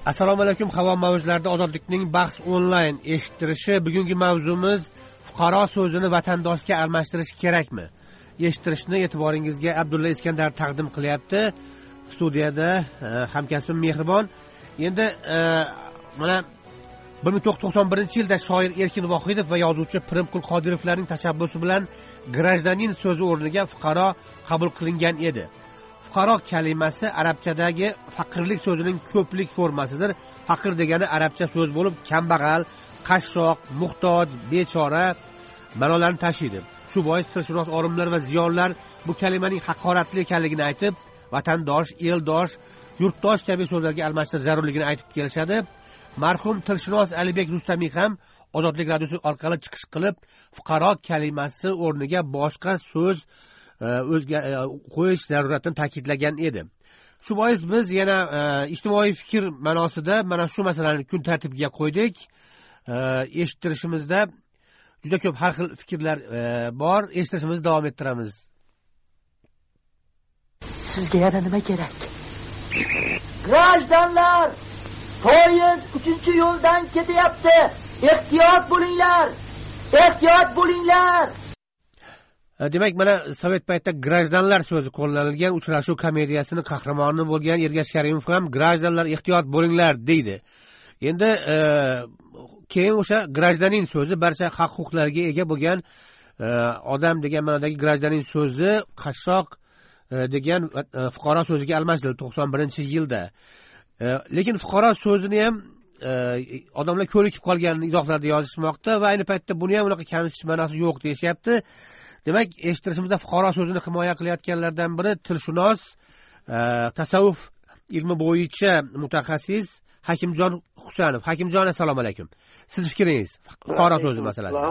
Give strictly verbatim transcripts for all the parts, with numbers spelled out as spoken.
Assalomu alaykum. Havo mavzularida ozodlikning bahs onlayn eshittirishi. Bugungi mavzumiz fuqaro so'zini vatandoshga almashtirish kerakmi? Eshittirishni e'tiboringizga Abdulla Iskandar taqdim qilyapti. Studiyada hamkasbim Mehribon. Endi mana bir ming to'qqiz yuz to'qson birinchi yilda shoir Erkin Vohidov va yozuvchi Pirimqul Qodirovlarning tashabbusi bilan grajdanin so'zi o'rniga fuqaro qabul qilingan edi. Fuqaro kalimasi arabchadagi faqirlik so'zining ko'plik formasidir. Faqir degani arabcha so'z bo'lib, kambag'al, qashshoq, muhtoj, bechora ma'nolarni tashiydi. Shu bois tilshunos olimlar va ziyonlar bu kalimaning haqoratli ekanligini aytib, vatandosh, eldosh, yurtdosh kabi so'zlarga almashtirish zarurligini aytib kelishadi. Marhum tilshunos Alibek Rustamiy ham Ozodlik radiosi orqali chiqish qilib, fuqaro kalimasi o'rniga boshqa so'z o'zga qo'yish zaruratini ta'kidlagan edi. Shu bois biz yana ijtimoiy fikr ma'nosida mana shu masalani kun tartibiga qo'ydik. Eshittirishimizda juda ko'p har xil fikrlar bor. Eshittirishimizni davom ettiramiz. Sizga yana nima kerak? Grajdanlar, poyezd uchinchi yo'ldan ketyapti. Ehtiyot bo'linglar. Ehtiyot bo'linglar. Demak, mana sovet paytida grajdanlar so'zi qo'llanilgan uchrashuv komediyasining qahramoni bo'lgan Ergash Karimov ham grajdanlar ehtiyot bo'linglar deydi. Endi e, keyin o'sha grajdanin so'zi barcha haq huquqlarga ega bo'lgan e, odam degan ma'nodagi grajdanin so'zi qashshoq e, degan e, fuqaro so'ziga almashtirildi to'qson birinchi yilda. E, lekin fuqaro so'zini ham e, odamlar ko'nikib qolganini izohlarda yozishmoqda va ayni paytda buni ham unaqa kamsitish ma'nosi yo'q deyishyapti. Demak, eshittirishimizda fuqaro so'zini himoya qilayotganlardan biri tilshunos, tasavvuf ilmi bo'yicha mutaxassis Hakimjon Husanov. Hakimjon, assalomu alaykum. Siz fikringiz fuqaro so'zi masalasida?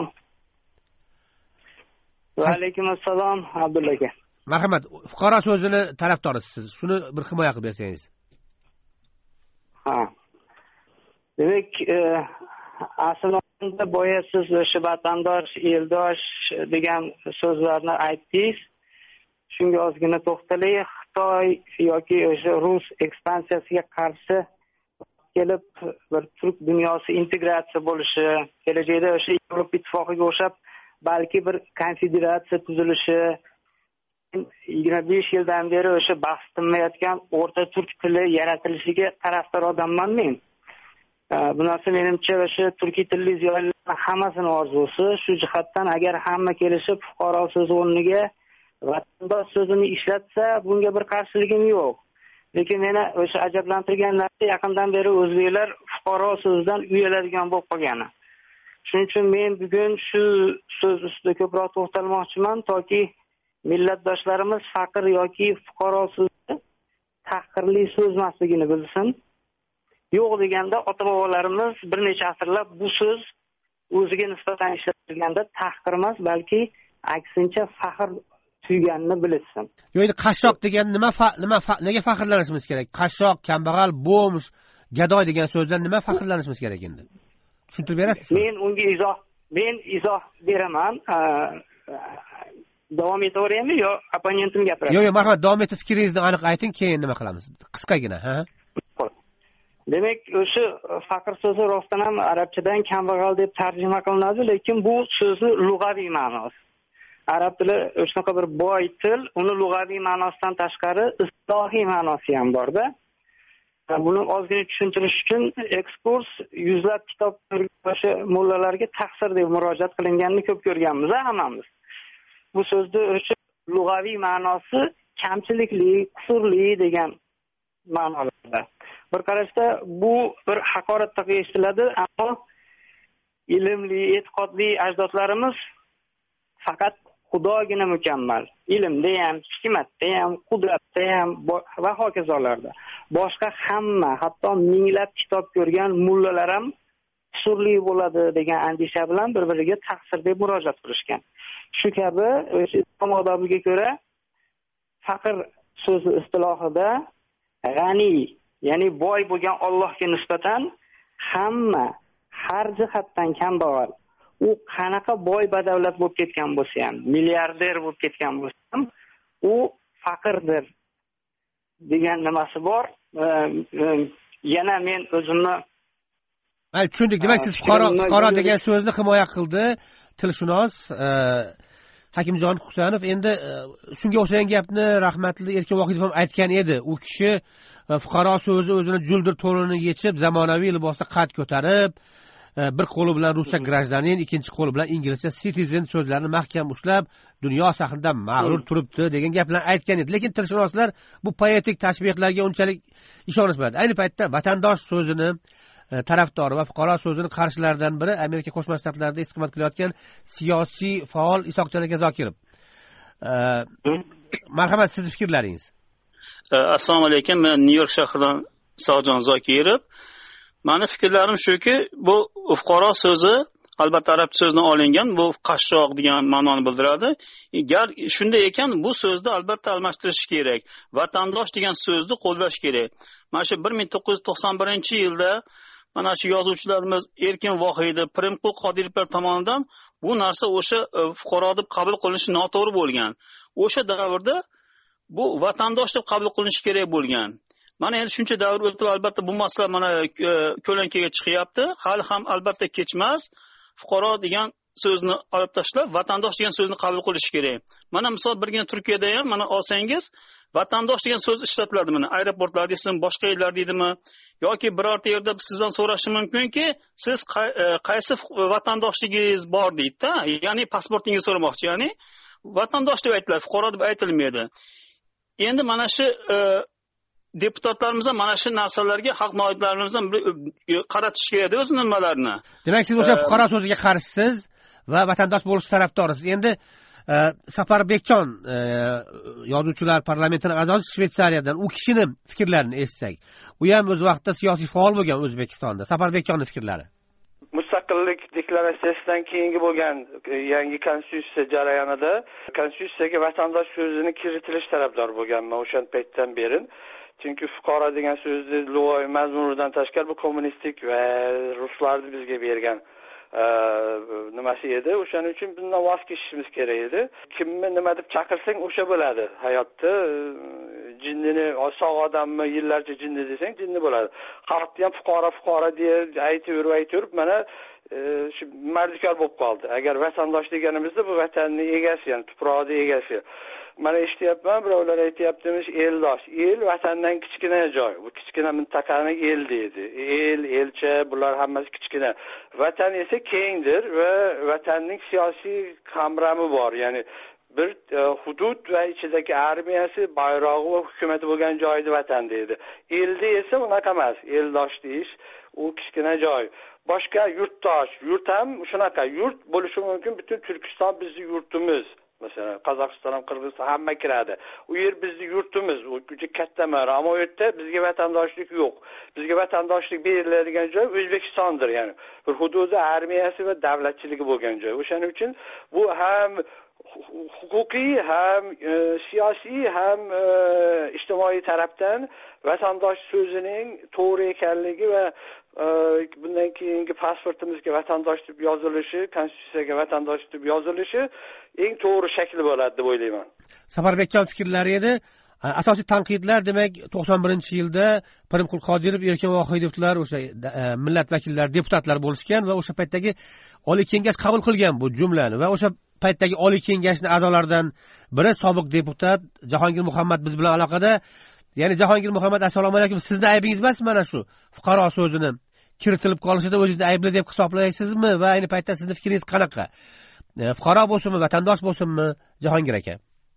Va alaykum assalom Abdulla aka. Marhamat, fuqaro so'zini tarafdorisiz siz. Shuni bir himoya qilib bersangiz. Ha. Demak, aslida boya siz o'sha vatandosh, eldosh degan so'zlarni aytdingiz. Shunga ozgina to'xtalay. Xitoy yoki o'sha rus ekspansiyasiga qarshi kelib bir turk dunyosi integratsiya bo'lishi, kelajakda o'sha Yevropa ittifoqiga o'xshab balki bir konfederatsiya tuzilishi, yigirma besh yildan beri o'sha bahs tinmayotgan o'rta turk tili yaratilishiga tarafdor odamman men. Bu narsa menimcha o'sha turkiy tilli ziyolilarning hammasini orzusi. Shu jihatdan agar hamma kelishib fuqaro so'zi o'rniga vatandosh so'zini ishlatsa, bunga bir qarshiligim yo'q. Lekin meni o'sha ajablantirgan narsa yaqindan beri o'zbeklar fuqaro so'zidan uyaladigan bo'lib qolgani. Shuning uchun men bugun shu so'z ustida ko'proq to'xtalmoqchiman, toki millatdoshlarimiz faqir yoki fuqaro so'zi tahqirli so'z emasligini bilsin. Yo'q deganda ota-bobolarimiz bir necha asrlab bu so'z o'ziga nisbatan ishlatilganda tahqir emas, balki aksincha faxr tuyganini bilsin. Yo'q, endi qashshoq degan nima nima nega faxrlanishimiz kerak? Qashshoq, kambag'al, bo'ms, gadoy degan so'zdan nima faxrlanishimiz kerak endi? Tushuntirib berasizmi? Men unga izoh men izoh beraman. Davom etaveraymi yo opponentim gapiradi? Yo'q, yo'q, marhamat, davom etib fikringizni aniq ayting, keyin nima qilamiz? Qisqagina, ha? Demak, o'sha faqir so'zi rostdan ham arabchadan kambag'al deb tarjima qilinadi, lekin bu so'zni lug'aviy ma'nosi. Arab tili o'shanaqa bir boy til, uni lug'aviy ma'nosidan tashqari istilohiy ma'nosi ham bor-da. Buni ozgina tushuntirish uchun ekskurs yuzlab kitob o'sha mullalarga taqsir deb murojaat qilinganini ko'p ko'rganmiz, hammamiz. Bu so'zni o'sha lug'aviy ma'nosi kamchilikli, qusurli degan ma'nolarda. Bir qarashda bu bir haqoratda eshitiladi, ammo ilmli, e'tiqodli ajdodlarimiz faqat Xudogina mukammal. Ilmda ham, hikmatda ham, qudratda ham va hokazolarda. Boshqa hamma, hatto minglab kitob ko'rgan mullalar ham qusurli bo'ladi degan andisha bilan bir-biriga taqsir deb murojaat qilishgan. Shu kabi o'sha islom odobiga ko'ra faqir so'zi istilohida g'ani, ya'ni boy bo'lgan Allohga nisbatan hamma har jihatdan kambag'al, u qanaqa boy badavlat bo'lib ketgan bo'lsa ham, milliarder bo'lib ketgan bo'lsa ham, u faqirdir degan nimasi bor. yana men o'zimni Ay, tushundik. Demak, siz fuqaro fuqaro degan so'zni himoya qildi tilshunos Hakimjon Husanov. Endi shunga o'xshagan gapni rahmatli Erkin Vohidov ham aytgan edi. U kishi fuqaro so'zi o'zini juldir to'nini yechib, zamonaviy libosda qad ko'tarib, bir qo'li bilan ruscha grajdanin, ikkinchi qo'li bilan inglizcha citizen so'zlarini mahkam ushlab, dunyo sahnida mag'rur turibdi degan gaplarni aytgan edi. Lekin tilshunoslar bu poetik tashbihlarga unchalik ishonishmadi. Ayni paytda vatandosh so'zini tarafdori va fuqaro so'zini qarshilaridan biri Amerika Qo'shma Shtatlarida istiqomat qilayotgan siyosiy faol Isoqjon aka Zokirov. Marhamat, sizning fikrlaringiz. Assalomu alaykum. Men Nyu-York shahridan Isoqjon Zokirov. Meni fikrlarim shuki, bu fuqaro so'zi albatta arab so'zidan olingan, bu qashshoq degan ma'noni bildiradi. Gar shunday ekan, bu so'zni albatta almashtirish kerak. Vatandosh degan so'zni qo'llash kerak. Mana shu bir ming to'qqiz yuz to'qson birinchi yilda mana shu yozuvchilarimiz Erkin Vohidov, Pirimqul Qodirovlar tomonidan bu narsa o'sha fuqaro deb qabul qilinishi noto'g'ri bo'lgan. O'sha davrda bu vatandosh deb qabul qilinishi kerak bo'lgan. Mana endi shuncha davr o'tib, albatta bu masala mana ko'lankaga chiqyapti. Hali ham albatta kechmas. Fuqaro degan so'zni olib tashlab, vatandosh degan so'zni qabul qilish kerak. Mana misol birgina Turkiyada ham mana olsangiz, vatandosh degan so'z ishlatiladi. Mana aeroportlarda deysizmi, boshqa yerlarda deydimi, yoki birorta yerda sizdan so'rashi mumkinki, siz qaysi vatandoshligingiz bor deydi-da, ya'ni pasportingizni so'ramoqchi, ya'ni vatandosh deb aytiladi, fuqaro deb aytilmaydi. Endi mana shu deputatlarimiz ham mana shu narsalarga haq noiblarimizdan qaratish kerak o'z nimalarni. Demak, siz o'sha fuqaro so'ziga qarshisiz va vatandosh bo'lish tarafdorisiz. Endi Safarbekjon yozuvchilar parlamentining a'zosi Shveysariyadan, u kishini fikrlarini eshitsak. U ham o'z vaqtida siyosiy faol bo'lgan O'zbekistonda. Safarbekjonning fikrlari. Mustaqillik deklaratsiyasidan keyingi bo'lgan yangi konstitutsiya jarayonida konstitutsiyaga vatandosh so'zini kiritilish tarafdori bo'lganman o'sha paytdan beri. Chunki fuqaro degan so'zni lug'aviy mazmunidan tashqari bu kommunistik va ruslarni bizga bergan nimasi edi. O'shaning uchun bundan voz kechishimiz kerak edi. Kimni nima deb chaqirsang o'sha bo'ladi hayotda. Jinnini sog' odammi yillarcha jinni desang jinni bo'ladi. Xalqni ham fuqaro fuqaro deb aytib aytib mana shu mardikor bo'lib qoldi. Agar vatandosh deganimizda bu vatanning egasi, ya'ni tuprog'i egasi. Mana eshityapman, birovlar aytyaptimiz eldosh. El vatandan kichkina joy. Bu kichkina mintaqani el deydi. El, elcha, bular hammasi kichkina. Vatan esa kengdir va vatanning siyosiy qamrami bor. Ya'ni bir hudud va ichidagi armiyasi, bayrog'i va hukumati bo'lgan joyni vatan deydi. Elda esa unaqa emas. Eldosh deyish u kichkina joy. Boshqa yurtdosh, yurt ham shunaqa. Yurt bo'lishi mumkin, butun Turkiston bizning yurtimiz. Masalan, Qozog'iston ham, Qirg'iziston hamma kiradi. U yer bizning yurtimiz, u juda katta ma'no. Ammo u yerda bizga vatandoshlik yo'q. Bizga vatandoshlik beriladigan joy O'zbekistondir, ya'ni. Bir hududi armiyasi va davlatchiligi bo'lgan joy. O'shaning uchun bu ham huquqiy, ham siyosiy, ham ijtimoiy tarafdan vatandosh so'zining to'g'ri ekanligi va bundan keyingi pasportimizga vatandosh deb yozilishi, konstitutsiyaga vatandosh deb yozilishi eng to'g'ri shakli bo'ladi deb o'ylayman. Safarbekjon fikrlari edi. Asosiy tanqidlar demak to'qson birinchi yilda Pirimqul Qodirov, Erkin Vohidovlar o'sha millat vakillari, deputatlar bo'lishgan va o'sha paytdagi Oliy Kengash qabul qilgan bu jumlani va o'sha paytdagi Oliy Kengashning a'zolaridan biri sobiq deputat Jahongir Muhammad biz bilan aloqada. Ya'ni Jahongir Muhammad, assalomu alaykum. Sizning aybingiz emasmi mana shu fuqaro so'zini kiritilib qolishida o'zingizni aybli deb hisoblaysizmi va ayni paytda sizning fikringiz qanaqa? Fuqaro bo'lsinmi, vatandosh bo'lsinmi, Jahongir aka?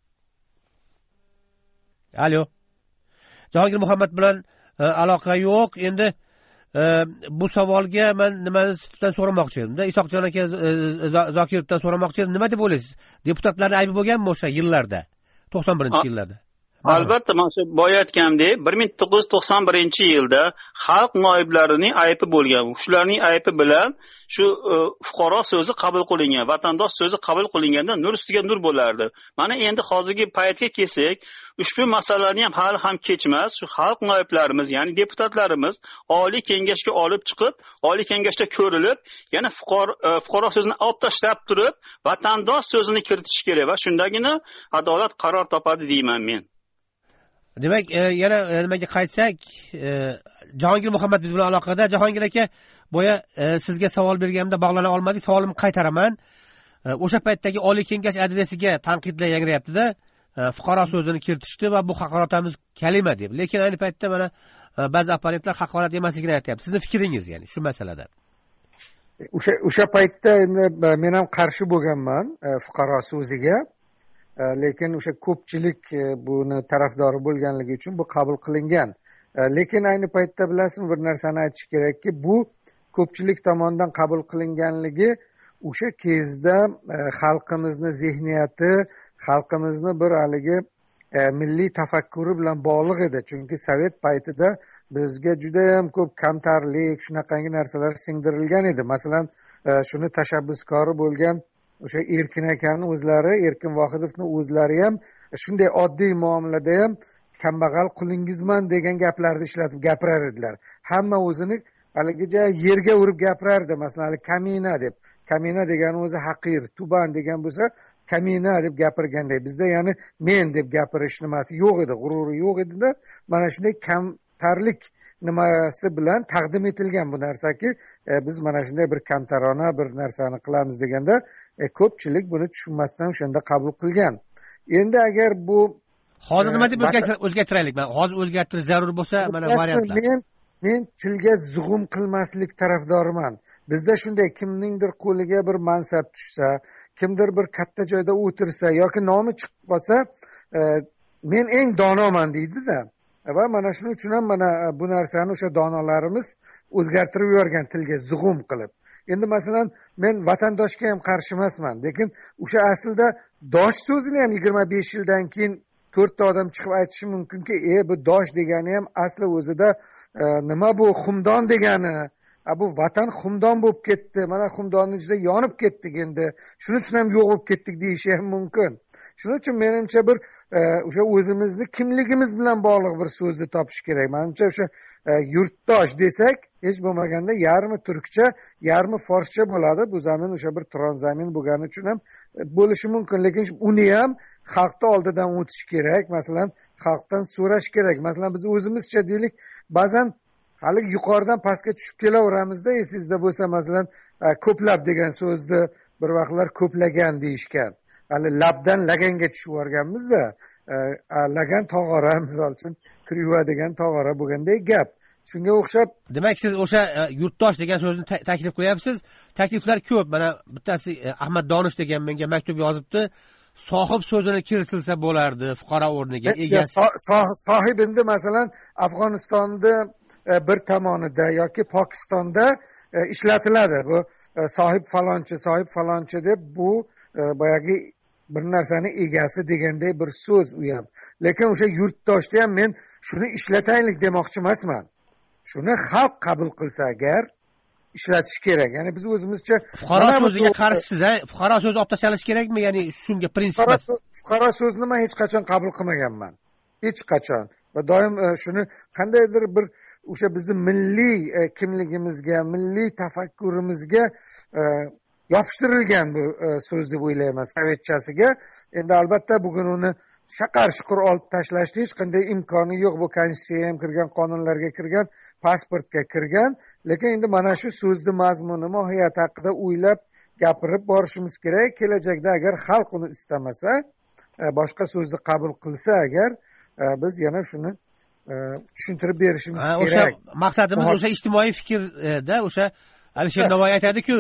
Alo. Jahongir Muhammad bilan aloqa yo'q. Endi bu savolga men nimani sizdan so'ramoqchi edim-da. Isoqjon aka Zokirovdan so'ramoqchi edim. Nima deb o'ylaysiz? Deputatlarning aybi bo'lganmi o'sha yillarda? to'qson birinchi yillarda? Albatta, men shu boya aytgandek, bir ming to'qqiz yuz to'qson birinchi yilda xalq noiblarining aybi bo'lgan. Shularning aybi bilan shu fuqaro so'zi qabul qilingan, vatandosh so'zi qabul qilinganda nur ustiga nur bo'lardi. Mana endi hozirgi paytga kelsak, ushbu masalalarni ham hali ham kechmas. Shu xalq noiblarimiz, ya'ni deputatlarimiz Oliy Kengashga olib chiqib, Oliy Kengashda ko'rilib, yana fuqaro fuqaro so'zini olib tashlab turib, vatandosh so'zini kiritish kerak va shundagina adolat qaror topadi deyman men. demak yana nimaga qaytsak, Jahongir Muhammad biz bilan aloqada. Jahongir aka, boya sizga savol berganimda bog'lana olmadik, savolimni qaytaraman. O'sha paytdagi Oliy Kengash adresiga tanqidlar yangrayapti-da, fuqaro so'zini kiritishdi va bu haqoratamiz kalima deb. Lekin ayni paytda mana ba'zi opponentlar haqorat emasligini aytyapti. Sizning fikringiz, ya'ni shu masalada? O'sha o'sha paytda endi men ham qarshi bo'lganman fuqaro so'ziga. Lekin o'sha ko'pchilik buni tarafdori bo'lganligi uchun bu qabul qilingan. Lekin ayni paytda bilasizmi, bir narsani aytish kerakki, bu ko'pchilik tomonidan qabul qilinganligi o'sha kezda xalqimizni zehniyati, xalqimizni bir haligi milliy tafakkuri bilan bog'liq edi. Chunki sovet paytida bizga juda ham ko'p kamtarlik, shunaqangi narsalar singdirilgan edi. Masalan, shuni tashabbuskori bo'lgan o'sha Erkin akani o'zlari, Erkin Vohidovning o'zlari ham shunday oddiy muomalada ham kambag'al qulingizman degan gaplarni ishlatib gapirar edilar. Hamma o'zini haligicha yerga urib gapirardi. Masalan, kamina deb. Kamina degani o'zi haqir, tuban degan bo'lsa, kamina deb gapirganda bizda ya'ni men deb gapirish nimasi yo'q edi, g'ururi yo'q edi-da, mana shunday kamtarlik nimasi bilan taqdim etilgan bu narsaki, e, biz mana shunday bir kamtarona bir narsani qilamiz deganda e, ko'pchilik buni tushunmasdan o'shanda qabul qilgan. Endi agar bu hozir nima deb o'zgartiraylik? Men hozir o'zgartirish zarur bo'lsa, mana variantlar. Men men tilga zug'um qilmaslik tarafdoriman. Bizda shunday kimningdir qo'liga bir mansab tushsa, kimdir bir katta joyda o'tirsa yoki nomi chiqib qolsa, e, men eng donoman deydi-da. Va mana shuning uchun ham mana bu narsani o'sha donolarimiz o'zgartirib yuborgan tilga zug'um qilib. Endi masalan, men vatandoshga ham qarshi emasman, lekin o'sha aslida dosh so'zini ham yigirma besh yildan keyin to'rtta odam chiqib aytishi mumkinki, e bu dosh degani ham asli o'zida e, nima bu xumdon degani, a bu vatan xumdon bo'lib ketdi, mana xumdonning ichida yonib ketdik endi, shuning uchun ham yo'q bo'lib ketdik deyishi ham mumkin. Shuning uchun menimcha bir o'sha o'zimizni kimligimiz bilan bog'liq bir so'zni topish kerak. Menimcha o'sha yurtdosh desak, hech bo'lmaganda yarmi turkcha, yarmi forscha bo'ladi. Bu zamin o'sha bir turon zamin bo'lgani uchun ham bo'lishi mumkin, lekin uni ham xalqning oldidan o'tish kerak. Masalan, xalqdan so'rash kerak. Masalan, biz o'zimizcha deylik, ba'zan hali yuqoridan pastga tushib kelaveramizda, esingizda bo'lsa, masalan, ko'plab degan so'zni bir vaqtlar ko'plagan deyishgan. Hali labdan laganga tushib yuborganmiz-da, lagan tog'ora, misol uchun kriva degan tog'ora bo'lganday gap. Shunga o'xshab, demak siz o'sha yurtdosh degan so'zni taklif qo'yapsiz. Takliflar ko'p. Mana bittasi Ahmad Donish degan menga maktub yozibdi. Sohib so'zini kiritilsa bo'lardi fuqaro o'rniga. Egasi sohib endi masalan Afg'onistonda bir tomonida yoki Pokistonda ishlatiladi. Bu sohib falonchi, sohib falonchi deb bu boyagi bir narsani egasi deganday bir so'z u ham. Lekin o'sha yurtdoshda ham men shuni ishlataylik demoqchi emasman. Shuni xalq qabul qilsa agar ishlatish kerak. Ya'ni biz o'zimizcha fuqaro so'ziga qarshisiz, ha? Fuqaro so'zi olib tashlanish kerakmi? Ya'ni shunga prinsip. Fuqaro so'zni men hech qachon qabul qilmaganman. Hech qachon. Va doim shuni qandaydir bir o'sha bizning milliy kimligimizga, milliy tafakkurimizga yopishtirilgan bu so'z deb o'ylayman, sovetchasiga. Endi albatta bugun uni shaqar shuqur olib tashlashning hech qanday imkoni yo'q. Bu konstitutsiyaga ham kirgan, qonunlarga kirgan, pasportga kirgan. Lekin endi mana shu so'zni mazmuni, mohiyati haqida o'ylab gapirib borishimiz kerak. Kelajakda agar xalq uni istamasa, boshqa so'zni qabul qilsa agar, biz yana shuni tushuntirib berishimiz kerak. O'sha maqsadimiz o'sha ijtimoiy fikrda, o'sha Alisher Navoiy aytadi-ku,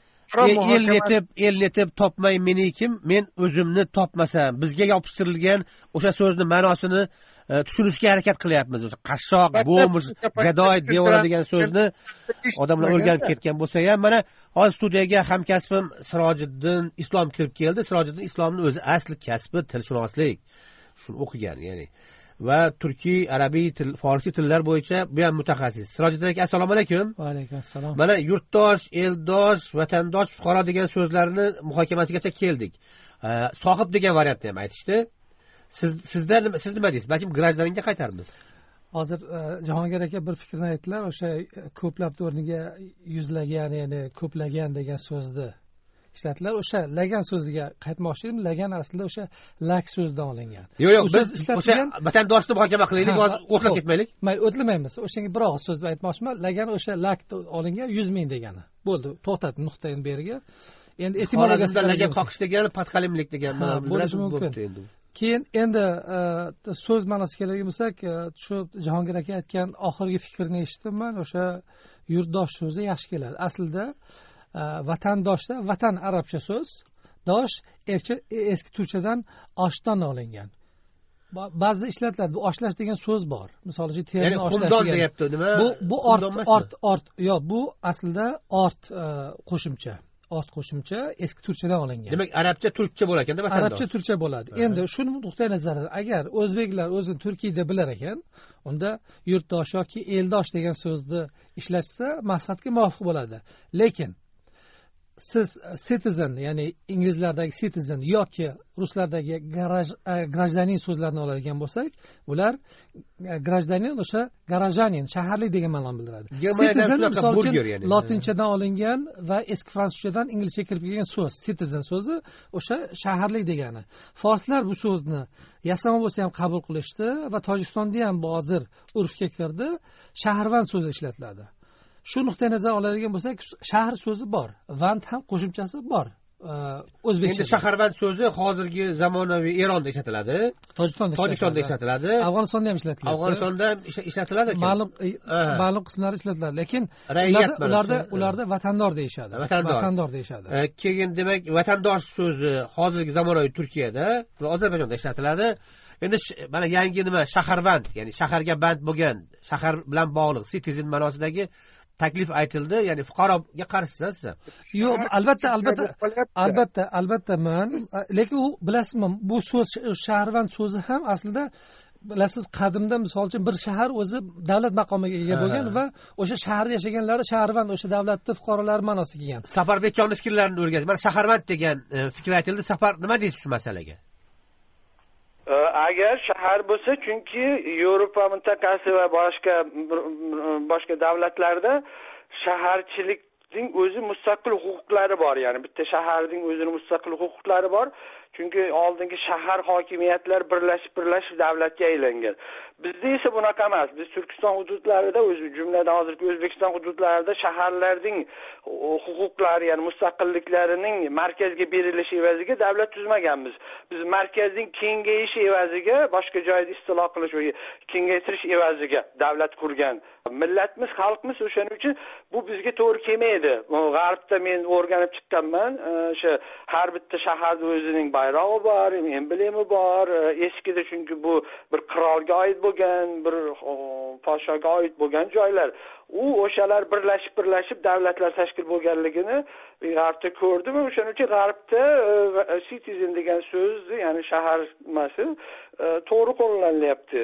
el yetib, el yetib topmay meni kim, men o'zimni topmasam. Bizga yopishtirilgan o'sha so'zni ma'nosini tushunishga harakat qilyapmiz. O'sha qashshoq, bo'mish, gadoy devora degan so'zni odamlar o'rganib ketgan bo'lsa ham, mana hozir studiyaga hamkasbim Sirojiddin Islom kirib keldi. Sirojiddin Islomning o'zi asli kasbi tilshunoslik. Shuni o'qigan, ya'ni. Va turkiy, arabiy til, forscha tillar bo'yicha bu ham mutaxassis. Sirojiddin aka, assalomu alaykum. Va alaykum assalom. Mana yurtdosh, eldosh, vatandosh, fuqaro degan so'zlarni muhokamasigacha keldik. Sohib degan variantni ham aytishdi. Siz sizda nima, siz nima deysiz? Balki grajdaninga qaytarmiz. Hozir Jahongir aka bir fikrni aytdilar, o'sha ko'plab o'rniga yuzlagan, ya'ni ko'plagan degan so'zni ishlatilar. O'sha lagan so'ziga qaytmoqchi edim. Lagan aslida o'sha lak so'zidan olingan. Yo'q, yo'q, biz o'sha vatandoshni muhokama qilaylik, hozir o'tlab ketmaylik. Mayli, o'tlamaymiz. O'shanga bir og'iz so'z aytmoqchiman. Lagan o'sha lak olingan yuz ming degani. Bo'ldi, to'xtat nuqtaning beriga. Endi etimologiyasidan lagan qoqish degani patqalimlik degani bo'lishi mumkin. Keyin endi so'z ma'nosiga keladigan bo'lsak, shu Jahongir aka aytgan oxirgi fikrni eshitdim. O'sha yurtdosh so'zi yaxshi keladi. Aslida vatandoshda vatan arabcha so'z, dosh eski turkchadan oshdan olingan. Ba'zi ishlatiladi. Bu oshlash degan so'z bor. Misol uchun terini oshlash degan. Bu bu ort ort ort yo'q, bu aslida ort qo'shimcha. Ort qo'shimcha eski turkchadan olingan. Demak, arabcha turkcha bo'lar ekanda vatandosh. Arabcha turkcha bo'ladi. Endi shuni nuqtai nazardan agar o'zbeklar o'zini Turkiyada bilar ekan, unda yurtdosh yoki eldosh degan so'zni ishlatsa maqsadga muvofiq bo'ladi. Lekin siz citizen, ya'ni inglizlardagi citizen yoki ruslardagi grajdanin so'zlarini oladigan bo'lsak, ular grajdanin o'sha garajanin, shaharlik degan ma'noni bildiradi. Citizen misol uchun lotinchadan olingan va eski fransuzchadan inglizchaga kirib kelgan so'z. Citizen so'zi o'sha shaharlik degani. Forslar bu so'zni yasama bo'lsa ham qabul qilishdi va Tojikistonda ham hozir urfga kirdi. Shaharvand so'zi ishlatiladi. Shu nuqtai nazar oladigan bo'lsak, shahar so'zi bor, vand ham qo'shimchasi bor. O'zbekcha. Endi shaharvand so'zi hozirgi zamonaviy Eronda ishlatiladi, Tojikistonda Tojikistonda ishlatiladi, Afg'onistonda ham ishlatiladi. Afg'onistonda ham ishlatiladi. Ma'lum ma'lum qismlari ishlatiladi, lekin ularda ularda vatandor deyishadi. Vatandor deyishadi. Keyin demak, vatandosh so'zi hozirgi zamonaviy Turkiyada va Ozarbayjonda ishlatiladi. Endi mana yangi nima shaharvand, ya'ni shaharga band bo'lgan, shahar bilan bog'liq citizen ma'nosidagi taklif aytildi, ya'ni fuqaroga qarshisiz. Yo'q, albatta, albatta, albatta, albatta men, lekin u bilasizmi, bu so'z shaharvand so'zi ham aslida bilasiz, qadimda misol uchun bir shahar o'zi davlat maqomiga ega bo'lgan va o'sha shaharda yashaganlar shaharvand, o'sha davlatning fuqarolari ma'nosiga kelgan. Safarbekjonning fikrlarini o'rganish. Mana shaharvand degan fikr aytildi. Safar nima deysiz shu masalaga? Agar shahar bo'lsa, chunki Yevropa mintaqasi va boshqa boshqa davlatlarda shaharchilikning o'zi mustaqil huquqlari bor, ya'ni bitta shaharning o'zining mustaqil huquqlari bor. Chunki oldingi shahar hokimiyatlar birlashib birlashib davlatga aylangan. Bizda esa bunaqa emas. Biz Turkiston hududlarida, o'zi jumladan hozirgi O'zbekiston hududlarida shaharlarning huquqlari, ya'ni mustaqilliklarining markazga berilishi evaziga davlat tuzmaganmiz. Biz markazning kengayishi evaziga, boshqa joyda istilo qilish va kengaytirish evaziga davlat qurgan. Millatimiz, xalqimiz, o'shaning uchun bu bizga to'g'ri kelmaydi. G'arbda men o'rganib chiqqanman, o'sha har bitta shaharda o'zining bayrog'i bor, emblemi bor. Eskida chunki bu bir qirolga oid bo'lgan, bir podshoga oid bo'lgan joylar. U o'shalar birlashib birlashib davlatlar tashkil bo'lganligini G'arbda ko'rdim va o'shaning uchun G'arbda citizen degan so'z, ya'ni shahar nimasi to'g'ri qo'llanilyapti.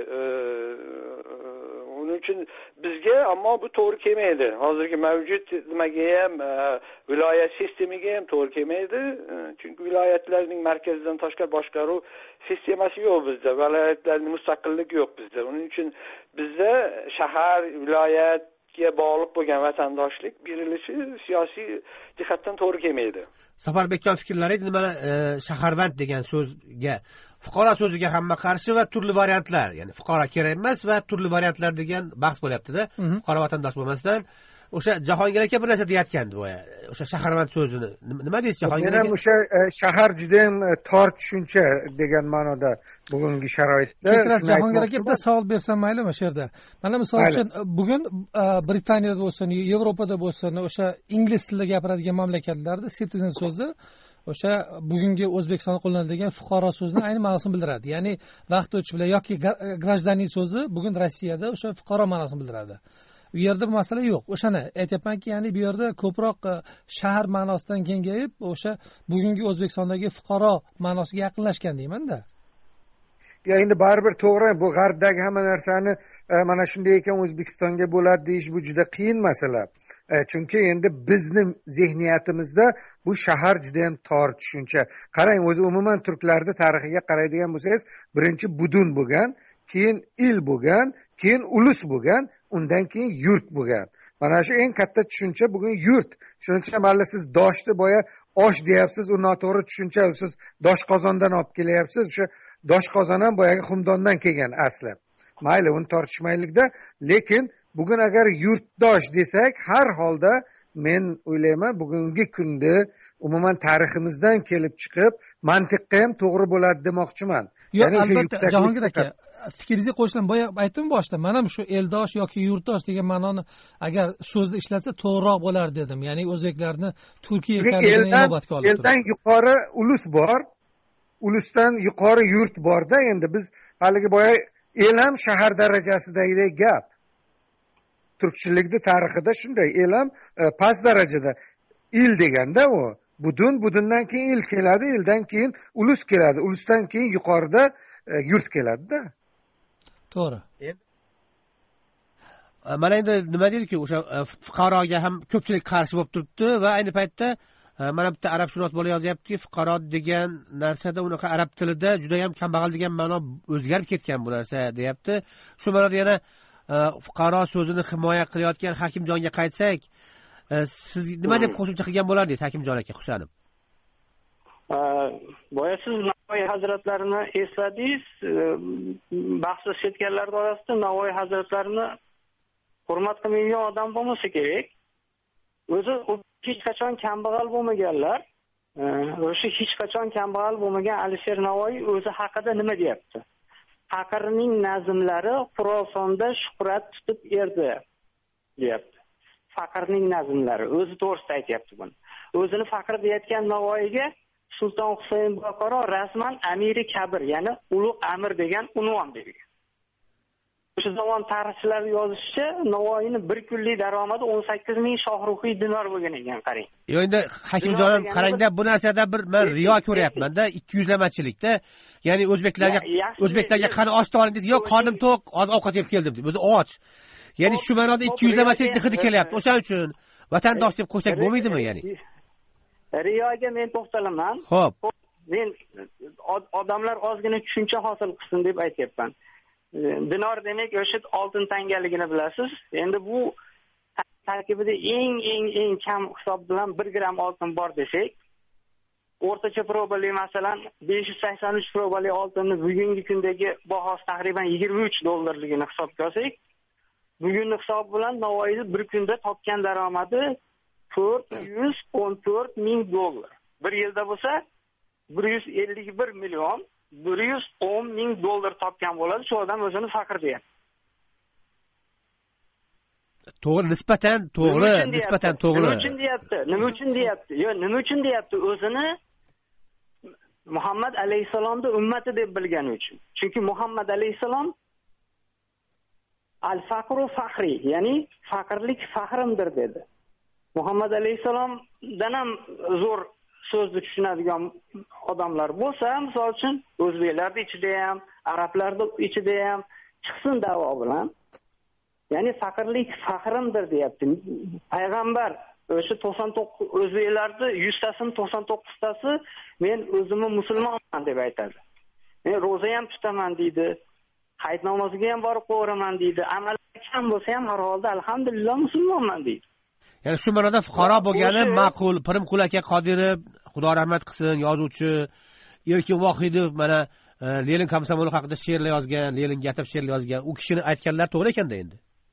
Uning uchun bizga ammo bu to'g'ri kelmaydi. Hozirgi mavjud nimaga ham, viloyat sistemiga ham to'g'ri kelmaydi. Chunki viloyatlarning markazdan tashqari boshqaruv sistemasi yo'q bizda. Viloyatlarning mustaqilligi yo'q bizda. Uning uchun bizda shahar, viloyat bog'liq bo'lgan vatandoshlik berilishi siyosiy jihatdan to'g'ri kelmaydi. Safarbekjon fikrlari edi, mana shaharvand degan so'zga, fuqaro so'ziga hamma qarshi va turli variantlar, ya'ni fuqaro kerak emas va turli variantlar degan bahs bo'lyapti-da. Fuqaro vatandosh bo'lmasdan o'sha Jahongir aka bir narsa deyotgandi boya. O'sha shaharvand so'zini nima deysiz Jahongir aka? Men o'sha shahar juda ham tor tushuncha degan ma'noda bugungi sharoitda. Kechirasiz Jahongir aka, bitta savol bersam maylimi shu yerda? Mana misol uchun bugun Britaniyada bo'lsin, Yevropada bo'lsin, o'sha ingliz tilida gapiradigan mamlakatlarda citizen so'zi o'sha bugungi O'zbekistonda qo'llaniladigan fuqaro so'zining ayni ma'nosini bildiradi. Ya'ni vaqt o'tishi bilan yoki grajdanin so'zi bugun Rossiyada o'sha fuqaro ma'nosini bildiradi. U yerda bu masala yo'q. O'shani aytayapmanki, ya'ni bu yerda ko'proq shahar ma'nosidan kengayib, o'sha bugungi O'zbekistondagi fuqaro ma'nosiga yaqinlashgan deyman-da. Ya endi baribir to'g'ri, bu g'arbdagi hamma narsani mana shunday ekan O'zbekistonga bo'ladi deyish bu juda qiyin masala. Chunki endi bizning zehniyatimizda bu shahar juda ham tor tushuncha. Qarang, o'zi umuman turklarda tarixiga qaraydigan bo'lsangiz, birinchi budun bo'lgan, keyin il bo'lgan, keyin ulus bo'lgan, undan keyin yurt bo'lgan. mana shu eng katta tushuncha bugun yurt. Shuning uchun hali siz doshni boya osh deyapsiz, u noto'g'ri tushuncha. Siz doshqozondan olib kelyapsiz. O'sha doshqozon ham boyagi xumdondan kelgan asli. Mayli, uni tortishmaylikda, lekin bugun agar yurtdosh desak, har holda men o'ylayman bugungi kunda umuman tariximizdan kelib chiqib mantiqqa ham to'g'ri bo'ladi demoqchiman. Yo'q, albatta Jahongir aka, fikringizga qo'shilib, boya aytdim boshda, mana shu eldosh yoki yurtdosh degan ma'noni agar so'zda ishlatsa to'g'riroq bo'lar dedim. Ya'ni o'zbeklarni Turkiya ekanligini inobatga olib turib. Eldan yuqori ulus bor, ulusdan yuqori yurt borda. Endi biz haligi boya el ham shahar darajasidagi gap. Turkchilikning tarixida shunday, el ham past darajada. Il deganda u budun, budundan keyin il keladi, ildan keyin ulus keladi, ulusdan keyin yuqorida yurt keladi-da. To'g'ri. Mana endi nima deydi-ki, o'sha fuqaroga ham ko'pchilik qarshi bo'lib turibdi va ayni paytda mana bitta arabshunos bola yozyaptiki, fuqaro degan narsada unaqa arab tilida juda ham kambag'al degan ma'no o'zgarib ketgan bu narsa deyapti. Shu ma'noda yana fuqaro so'zini himoya qilayotgan Hakimjonga qaytsak, siz nima deb qo'shimcha qilgan bo'lardingiz Hakimjon aka, Husanov? Boya siz Navoiy hazratlarini esladingiz. Bahs ketganlar orasida Navoiy hazratlarini hurmat qilmaydigan odam bo'lmasa kerak. O'zi hech qachon kambag'al bo'lmaganlar. O'sha hech qachon kambag'al bo'lmagan Alisher Navoiy o'zi haqida nima deyapti? Faqirning nazmlari Xurosonda shuhrat tutib erdi, deyapti. Faqirning nazmlari o'zi to'g'risida aytyapti buni. O'zini faqir deyotgan Navoiyga Sulton Husayn Boqaro rasman Amiri Kabir, ya'ni ulug' amir degan unvon bergan. O'sha zamon tarixchilar yozishicha, Navoiyning bir kunlik daromadi o'n sakkiz ming shohruhiy dinor bo'lgan ekan, qarang. Yo, endi Hakimjonim, qarangda, bu narsada bir men riyo ko'ryapman-da, ikki yuzlamachilikda. Ya'ni o'zbeklarga o'zbeklarga qani osh olingiz, yo qornim to'q, oz ovqat yeb keldim deb. O'zi och. Ya'ni shu ma'noda ikki yuzlamachilik hidi kelyapti. O'shaning uchun vatandosh deb qo'ysak bo'lmaydimi, ya'ni? Riyoga men to'xtalaman. Xo'p. Men odamlar ozgina tushuncha hosil qilsin deb aytyapman. Dinor demak o'sha oltin tangaligini bilasiz. Endi bu tarkibida eng eng eng kam hisob bilan bir gram oltin bor desak, o'rtacha probali masalan besh yuz sakson uch probali oltinni bugungi kundagi bahosi taxriban yigirma uch dollarligini hisobga olsak, bugungi hisob bilan Navoiyni bir kunda topgan daromadi to'rt yuz o'n to'rt ming dollar. Bir yilda bo'lsa bir yuz ellik bir million bir yuz o'n ming dollar topgan bo'ladi. Shu odam o'zini faqir deyapti. To'g'ri, nisbatan to'g'ri, nisbatan to'g'ri. Nima uchun deyapti? Nima uchun deyapti? Yo, nima uchun deyapti? O'zini Muhammad alayhisalomning ummati deb bilgani uchun. Chunki Muhammad alayhisalom al-faqru faxri, ya'ni faqirlik faxrimdir dedi. Muhammad alayhisalomdan ham zo'r so'zni tushunadigan odamlar bo'lsa, misol uchun o'zbeklarning ichida ham, arablarning ichida ham chiqsin da'vo bilan. Ya'ni faqirlik faxrimdir deyapti. Payg'ambar o'sha to'qson to'qqiz o'zbeklarning yuztasini to'qson to'qqiztasi men o'zimni musulmonman deb aytadi. Men roza ham tutaman deydi. Hayit namoziga ham borib qo'raman deydi. Amal kam bo'lsa ham har holda alhamdulillah musulmonman deydi. Ya'ni shu ma'noda fuqaro bo'lgani ma'qul. Pirimqul aka Qodirov, Xudo rahmat qilsin, yozuvchi Erkin Vohidov mana Lenin komsomoli haqida she'rlar yozgan, Leninga atab she'rlar yozgan. U kishini aytganlar to'g'ri ekanda endi.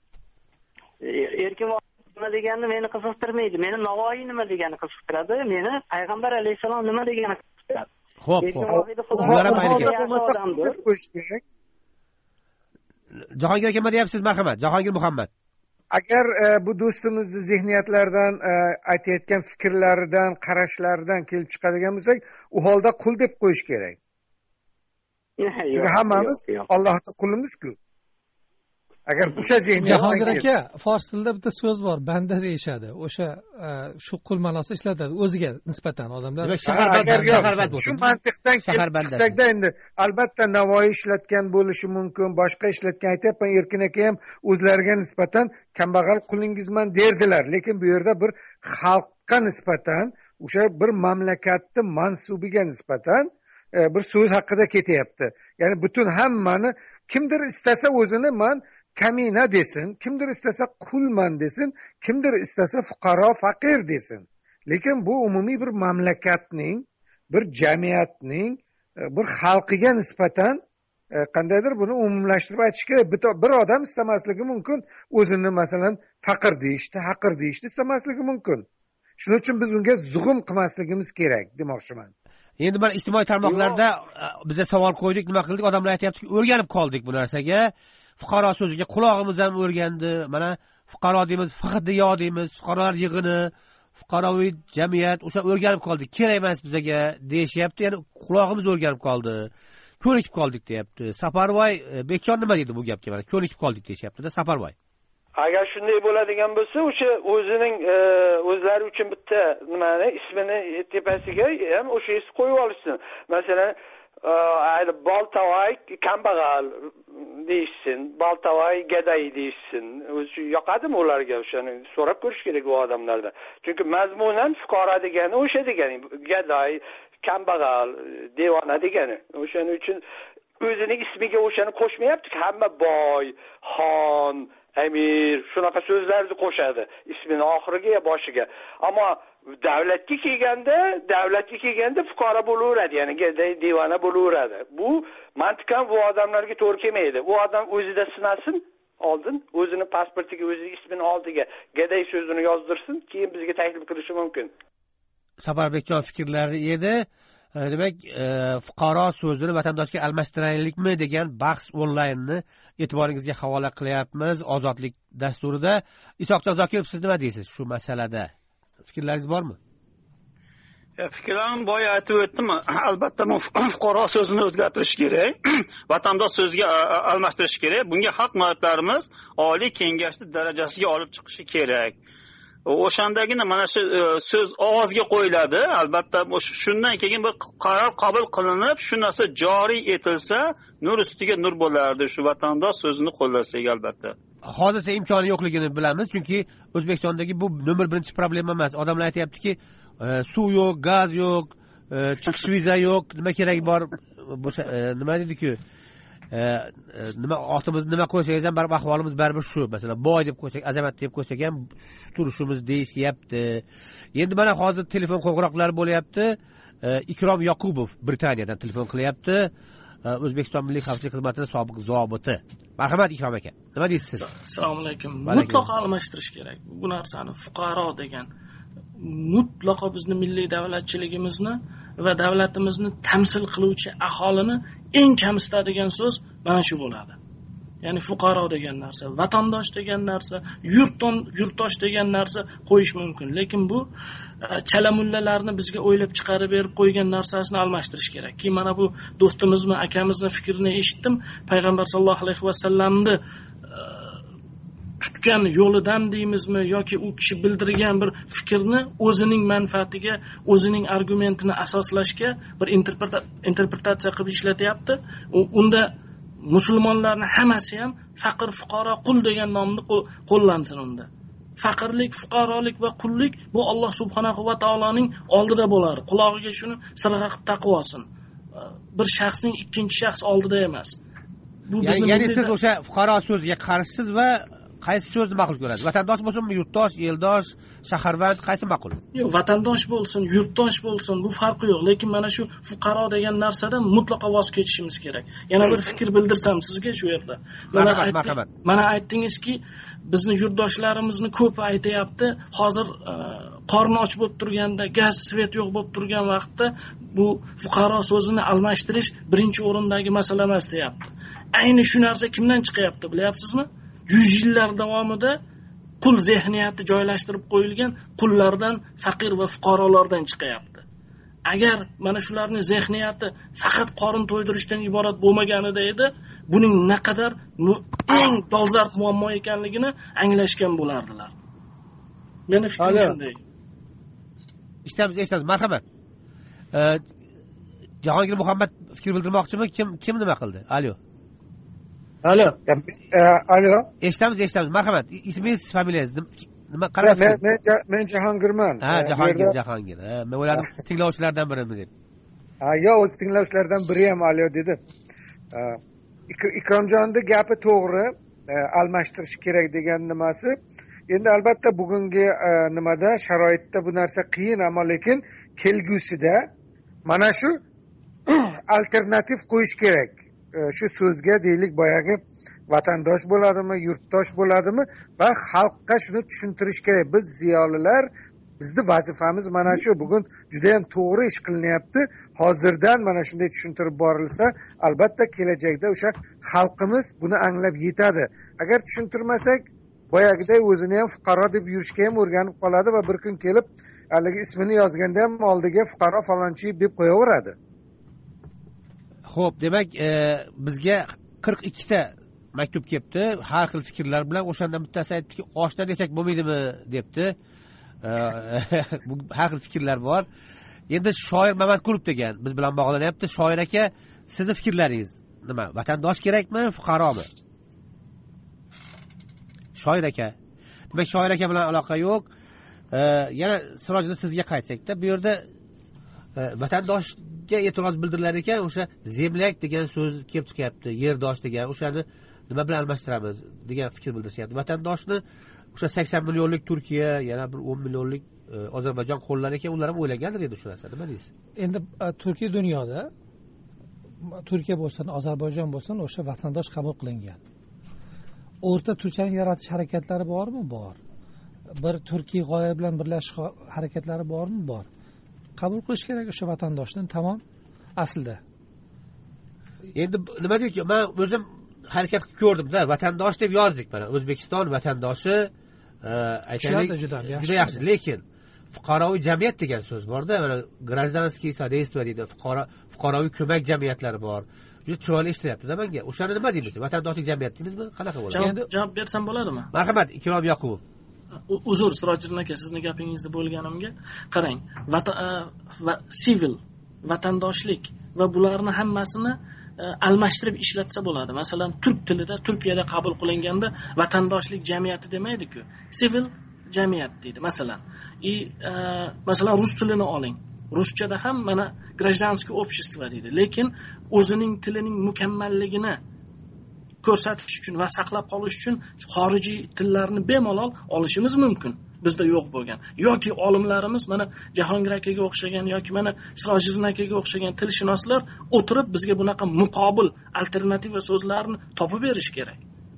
Erkin Vohidov nima deganini meni qiziqtirmaydi. Meni Navoiy nima degani qiziqtiradi. Meni Payg'ambar alayhisalom nima degani qiziqtiradi. Xo'p, Erkin Vohidov ular ham aytgan. Jahongir aka nima deyapsiz, marhamat? Jahongir Muhammad. Agar e, bu do'stimizni zehniyatlaridan e, aytayotgan fikrlaridan, qarashlaridan kelib chiqadigan bo'lsak, u holda qul deb qo'yish kerak. Chunki hammamiz Allohning qulimiz-ku. Agar o'sha zihniyat Jahongir aka, fors tilida bitta so'z bor, banda deyishadi. O'sha shu qul ma'nosida ishlatiladi o'ziga nisbatan odamlar. Shaharband shu mantiqdan chiqsakda endi albatta Navoiy ishlatgan bo'lishi mumkin, boshqa ishlatgan aytyapman, Erkin aka ham o'zlariga nisbatan kambag'al qulingizman derdilar, lekin bu yerda bir xalqqa nisbatan, o'sha bir mamlakatning mansubiga nisbatan bir so'z haqida ketyapti. Ya'ni butun hammani kimdir istasa o'zini man kamina desin, kimdir istasa qulman desin, kimdir istasa fuqaro faqir desin. Lekin bu umumiy bir mamlakatning, bir jamiyatning, bir xalqiga nisbatan qandaydir buni umumlashtirib aytish kerak. Bir odam istamasligi mumkin o'zini masalan faqir deyishni, haqir deyishni istamasligi mumkin. Shuning uchun biz unga zug'um qilmasligimiz kerak demoqchiman. Endi mana ijtimoiy tarmoqlarda biza savol qo'ydik, nima qildik? Odamlar aytayaptiki, o'rganib qoldik bu narsaga. Fuqaro so'ziga qulog'imiz ham o'rgandi. Mana fuqaro deymiz, faqdiyo deymiz, fuqarolar yig'ini, fuqaroviy jamiyat, o'sha o'rganib qoldik. Kerak emas bizaga deyishyapti. Ya'ni qulog'imiz o'rganib qoldi. Ko'nikib qoldik deyapti. Safarboy Bekjon nima dedi bu gapga? Mana ko'nikib qoldik deyapti-da Safarboy. Agar shunday bo'ladigan bo'lsa, o'sha o'zining o'zlari uchun bitta nimani ismini tepasiga ham o'sha ism qo'yib olishsin. Masalan, ayni Boltavoy kambag'al deyishsin, Boltavoy gaday deyishsin. O'zi yoqadimi ularga? O'shani so'rab ko'rish kerak u odamlardan. Chunki mazmunan fuqaro degani o'sha degani, gaday, kambag'al, devona degani. O'shaning uchun o'zining ismiga o'shani qo'shmayapti-ku, hamma boy, xon, amir shunaqa so'zlarni qo'shadi ismini oxiriga yo boshiga. Ammo davlatga kelganda, davlatga kelganda fuqaro bo'laveradi, ya'ni gaday, devona bo'laveradi. Bu mantiqan bu odamlarga to'g'ri kelmaydi. U odam o'zida sinasin, oldin o'zini pasportiga, o'zining ismini oldiga gaday so'zini yozdirsin, keyin bizga taklif qilishi mumkin. Safarbekjon fikrlari edi. Demak, fuqaro so'zini vatandoshga almashtiraylikmi degan bahs onlaynni e'tiboringizga havola qilyapmiz Ozodlik dasturida. Isoqjon Zokirov, siz nima deysiz shu masalada? Fikrlaringiz bormi? Fikrlarimni boya aytib o'tdim. Albatta fuqaro so'zini o'zgartirish kerak, vatandosh so'ziga almashtirish kerak. Bunga xalq mualliflarimiz oliy kengashni darajasiga olib chiqishi kerak. O'shandagina mana shu so'z ovozga qo'yiladi. Albatta shundan keyin bir qaror qabul qilinib, shu narsa joriy etilsa, nur ustiga nur bo'lardi shu vatandosh so'zini qo'llasak albatta. Hozircha imkoni yo'qligini bilamiz, chunki O'zbekistondagi bu nomer birinchi problema emas. Odamlar aytayaptiki, suv yo'q, gaz yo'q, chiqish viza yo'q, nima kerak bor? Nima dedi-ku? nima otimiz nima qo'ysangiz ham baribir ahvolimiz baribir shu. Masalan, boy deb qo'ysak, azamat deb qo'ysak ham turishimiz deyishyapti. Endi mana hozir telefon qo'ng'iroqlari bo'lyapti. Ikrom Yoqubov Britaniyadan telefon qilyapti. O'zbekiston Milliy xavfsizlik xizmatining sobiq zobiti. Marhamat Ikrom aka. Nima deysiz? Assalomu alaykum. Mutlaqo almashtirish kerak. Bu narsani fuqaro degan mutlaqo bizni milliy davlatchiligimizni va davlatimizni tamsil qiluvchi aholini eng kamsitadigan so'z mana shu bo'ladi. Ya'ni fuqaro degan narsa, vatandosh degan narsa, yurtdon yurtdosh degan narsa qo'yish mumkin, lekin bu chalamullalarni bizga o'ylab chiqarib berib qo'ygan narsasini almashtirish kerak. Keyin mana bu do'stimizmi, akamizni fikrini eshitdim. Payg'ambar sollallohu alayhi vasallamni tutgan yo'lidan deymizmi yoki u kishi bildirgan bir fikrni o'zining manfaatiga, o'zining argumentini asoslashga bir interpretatsiya qilib ishlatyapti. Unda musulmonlarning hammasi ham faqir, fuqaro, qul degan nomni qo'llansin unda. Faqirlik, fuqarolik va qullik bu Alloh subhanahu va taoloning oldida bo'lar. Qulog'iga shuni sirg'a qilib taqib olsin. Bir shaxsning ikkinchi shaxs oldida emas. Bu bizning ya'ni siz o'sha fuqaro so'ziga qarshisiz va qaysi so'zni ma'qul ko'rasiz? Vatandosh bo'lsinmi, yurtdosh, eldosh, shaharvand, qaysi ma'qul? Yo'q, vatandosh bo'lsin, yurtdosh bo'lsin, bu farqi yo'q, lekin mana shu fuqaro degan narsadan mutlaqo voz kechishimiz kerak. Yana bir fikr bildirsam sizga shu yerda. Mana marhamat. Mana aytdingizki, bizni yurtdoshlarimizni ko'p aytayapti, hozir qorni och bo'lib turganda, gaz, svet yo'q bo'lib turgan vaqtda bu fuqaro so'zini almashtirish birinchi o'rindagi masala emas deyapti. Ayni shu narsa kimdan chiqyapti, bilyapsizmi? yuz yillar davomida qul zehniyati joylashtirib qo'yilgan qullardan, faqir va fuqarolardan chiqyapti. Agar mana shularning zehniyati faqat qorin to'ydirishdan iborat bo'lmaganida edi, buning naqadar eng dolzarb muammo ekanligini anglashgan bo'lardilar. Meni fikrim shunday. Ishtamiz, eshitamiz. Marhamat. Jahongir Muhammad fikr bildirmoqchimi? Kim kim nima qildi? Alo. Alo. Alo. Eshitamiz, eshitamiz. Marhamat. Ismingiz, familiyangiz nima? Qanaqa? Men men men Jahongirman. Ha, Jahongir, Jahongir. Ha, men o'yladim tinglovchilardan birimi deb. Ha, yo'q, o'z tinglovchilardan biri ham alo dedi. Ikromjonning gapi to'g'ri. almashtirish kerak degan nimasi. Endi albatta bugungi nimada sharoitda bu narsa qiyin, ammo lekin kelgusida mana shu alternativ qo'yish kerak. Shu so'zga deylik boyagi vatandosh bo'ladimi, yurtdosh bo'ladimi va xalqqa shuni tushuntirish kerak. Biz ziyolilar, bizni vazifamiz mana shu. Bugun juda ham to'g'ri ish qilinyapti. Hozirdan mana shunday tushuntirib borilsa, albatta kelajakda o'sha xalqimiz buni anglab yetadi. Agar tushuntirmasak, boyagiday o'zini ham fuqaro deb yurishga ham o'rganib qoladi va bir kun kelib haligi ismini yozganda ham oldiga fuqaro falonchi deb qo'yaveradi. Xo'p, demak, e, bizga qirq ikkita maktub kelibdi, har xil fikrlar bilan. O'shanda bittasi aytdiki, oshna desak bo'lmaydimi debdi. Bu har xil fikrlar bor. Endi shoir Mamatqulov degan biz bilan bog'lanyapti. Shoir aka, sizning fikrlaringiz nima? Vatandosh kerakmi, fuqaromi? Shoir aka. Demak, shoir aka bilan aloqa yo'q. Yana Sirojda sizga qaytsak-da, bu yerda vatandoshga e'tiroz bildirilar ekan, o'sha zemlyak degan so'z kelib chiqyapti, yerdosh degan, o'shani nima bilan almashtiramiz degan fikr bildirishyapti. Vatandoshni o'sha sakson millionlik Turkiya, yana bir o'n millionlik Ozarbayjon qo'llar ekan, ular ham o'ylagandir endi shu narsani, nima deysiz? Endi Turkiya dunyoda Turkiya bo'lsin, Ozarbayjon bo'lsin, o'sha vatandosh qabul qilingan. O'rta turkchalik yaratish harakatlari bormi? Bor. Bir turkiy g'oya bilan birlashish harakatlari bormi? Bor. Qabul qilish kerak o'sha vatandoshni, tamom. Aslida. Endi nima deyki, men o'zim harakat qilib ko'rdim-da, vatandosh deb yozdik mana. O'zbekiston vatandoshi, aytaylik, juda yaxshi, lekin fuqaroviy jamiyat degan so'z bor-da, mana гражданский содействие deydi, fuqaro fuqaroviy ko'mak jamiyatlari bor. Juda chiroyli eshitilyapti-da menga. O'shani nima deymiz? Vatandoshlik jamiyat deymizmi? Qanaqa bo'ladi? Endi javob bersam bo'ladimi? Marhamat, Ikrom Yoqubov. Uzr, Sirojiddin aka, sizni gapingizda bo'lganimga qarang. Va civil, vatandoshlik va bularni hammasini almashtirib ishlatsa bo'ladi. Masalan, turk tilida Turkiyada qabul qilinganda vatandoshlik jamiyati demaydi-ku. Civil jamiyat deydi, masalan. И masalan rus tilini oling. Ruschada ham mana гражданское общество deydi. Lekin o'zining tilining mukammalligini ko'rsatish uchun va saqlab qolish uchun xorijiy tillarni bemalol olishimiz mumkin. Bizda yo'q bo'lgan. Yoki olimlarimiz mana Jahongir akaga o'xshagan yoki mana Sirojiddin akaga o'xshagan tilshunoslar o'tirib bizga bunaqa muqobil alternativa so'zlarni topib berish kerak.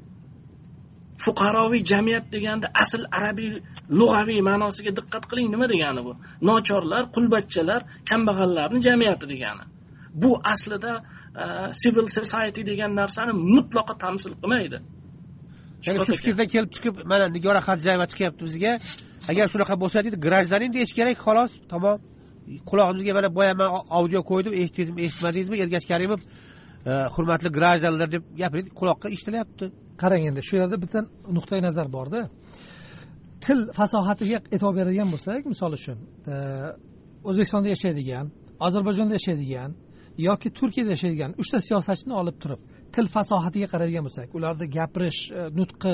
Fuqaroviy jamiyat deganda asl arabiy lug'aviy ma'nosiga diqqat qiling, nima degani bu? Nochorlar, qulbachchalar, kambag'allarning jamiyati degani. Bu aslida uh, civil society degan narsani mutlaqo tamsil qilmaydi. Ya'ni shu fikrdan kelib chiqib, mana Nigora Xadjayeva chiqyapti bizga. Agar shunaqa bo'lsa deydi, grajdanin deyish kerak, xolos, tamom. Quloqimizga mana boya men audio qo'ydim, eshitdingizmi, eshitmadingizmi? Ergash Karimov hurmatli grajdanlar deb gapirdi, quloqqa eshitilyapti. Qarang, endi shu yerda bitta nuqtai nazar bor-da. Til fasohatiga e'tibor beradigan bo'lsak, misol uchun, O'zbekistonda yashaydigan, Ozarbayjonda yashaydigan yoki Turkiyada yashaydigan uchta siyosatchini olib turib, til fasohatiga qaraydigan bo'lsak, ularda gapirish, nutqi,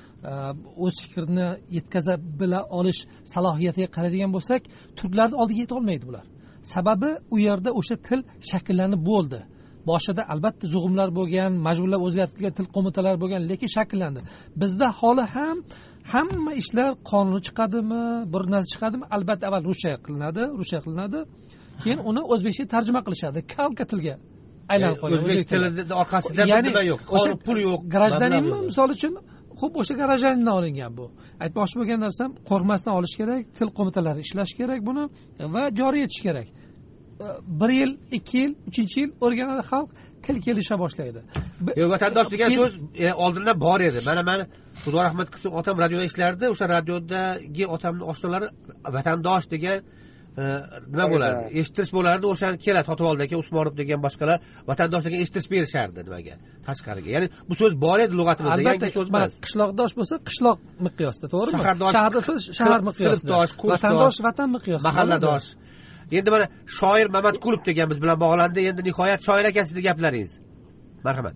o'z fikrini yetkazib bila olish salohiyatiga qaraydigan bo'lsak, turklarning oldiga yeta olmaydi bular. Sababi u yerda o'sha til shakllanib bo'ldi. Boshida albatta zug'umlar bo'lgan, majburlab o'zgartirilgan til qo'mitalari bo'lgan, lekin shakllandi. Bizda holi ham hamma ishlar qonuni chiqadimi, bir narsa chiqadimi, albatta avval ruscha qilinadi, ruscha qilinadi, keyin uni o'zbekcha tarjima qilishadi, kalka tilga aylanib qoladi. O'zbek tilida orqasida nima yo'q, qonun pul yo'q. Grajdaninmi misol uchun, xo'p, o'sha grajdanindan olingan bu. Aytmoqchi bo'lgan narsam, qo'rqmasdan olish kerak, til qo'mitalari ishlash kerak buni va joriy etish kerak. bir yil, ikki yil, uchinchi yil o'rganadi xalq, til kelisha boshlaydi. Yo'q, vatandosh degan so'z oldindan bor edi. Mana men Xudo rahmat qilsin, otam radioda ishlardi. O'sha radiodagi otamning oshnalari vatandosh degan nima bo'lardi? Eshitish bo'lardi. O'shani keladi Xotivoldi aka, Usmonov degan boshqalar vatandosh degan eshitish berishardi nimaga? Tashqariga. Ya'ni bu so'z bor edi lug'atimizda, yangi so'z emas. Qishloqdosh bo'lsa, qishloq miqyosda, to'g'rimi? Shaharda bo'lsa, shahar miqyosida. Vatandosh vatan miqyosida. Mahalladosh. Endi mana shoir Mamatqulov degan biz bilan bog'landi. Endi nihoyat shoir aka, sizning gaplaringiz. Marhamat.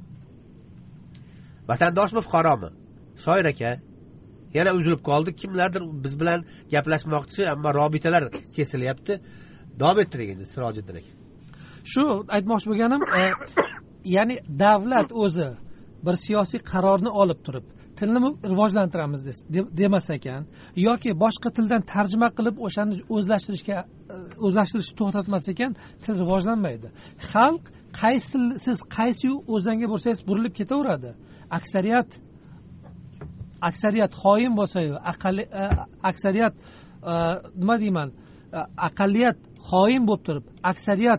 Vatandoshmi, fuqaromi? Shoir aka, yana uzilib qoldi. Kimlardir biz bilan gaplashmoqchi, ammo robitalar kesilyapti. Davom ettiring endi Sirojiddin aka. Shu aytmoqchi bo'lganim, ya'ni davlat o'zi bir siyosiy qarorni olib turib tilni rivojlantiramiz demas ekan yoki boshqa tildan tarjima qilib o'shani o'zlashtirishga o'zlashtirishni to'xtatmas ekan til rivojlanmaydi. Xalq qaysi siz qaysi o'zanga bo'lsangiz burilib ketaveradi. Aksariyat aksariyat xoin bo'lsa-yu, aksariyat nima deyman, aqalliyat xoin bo'lib turib, aksariyat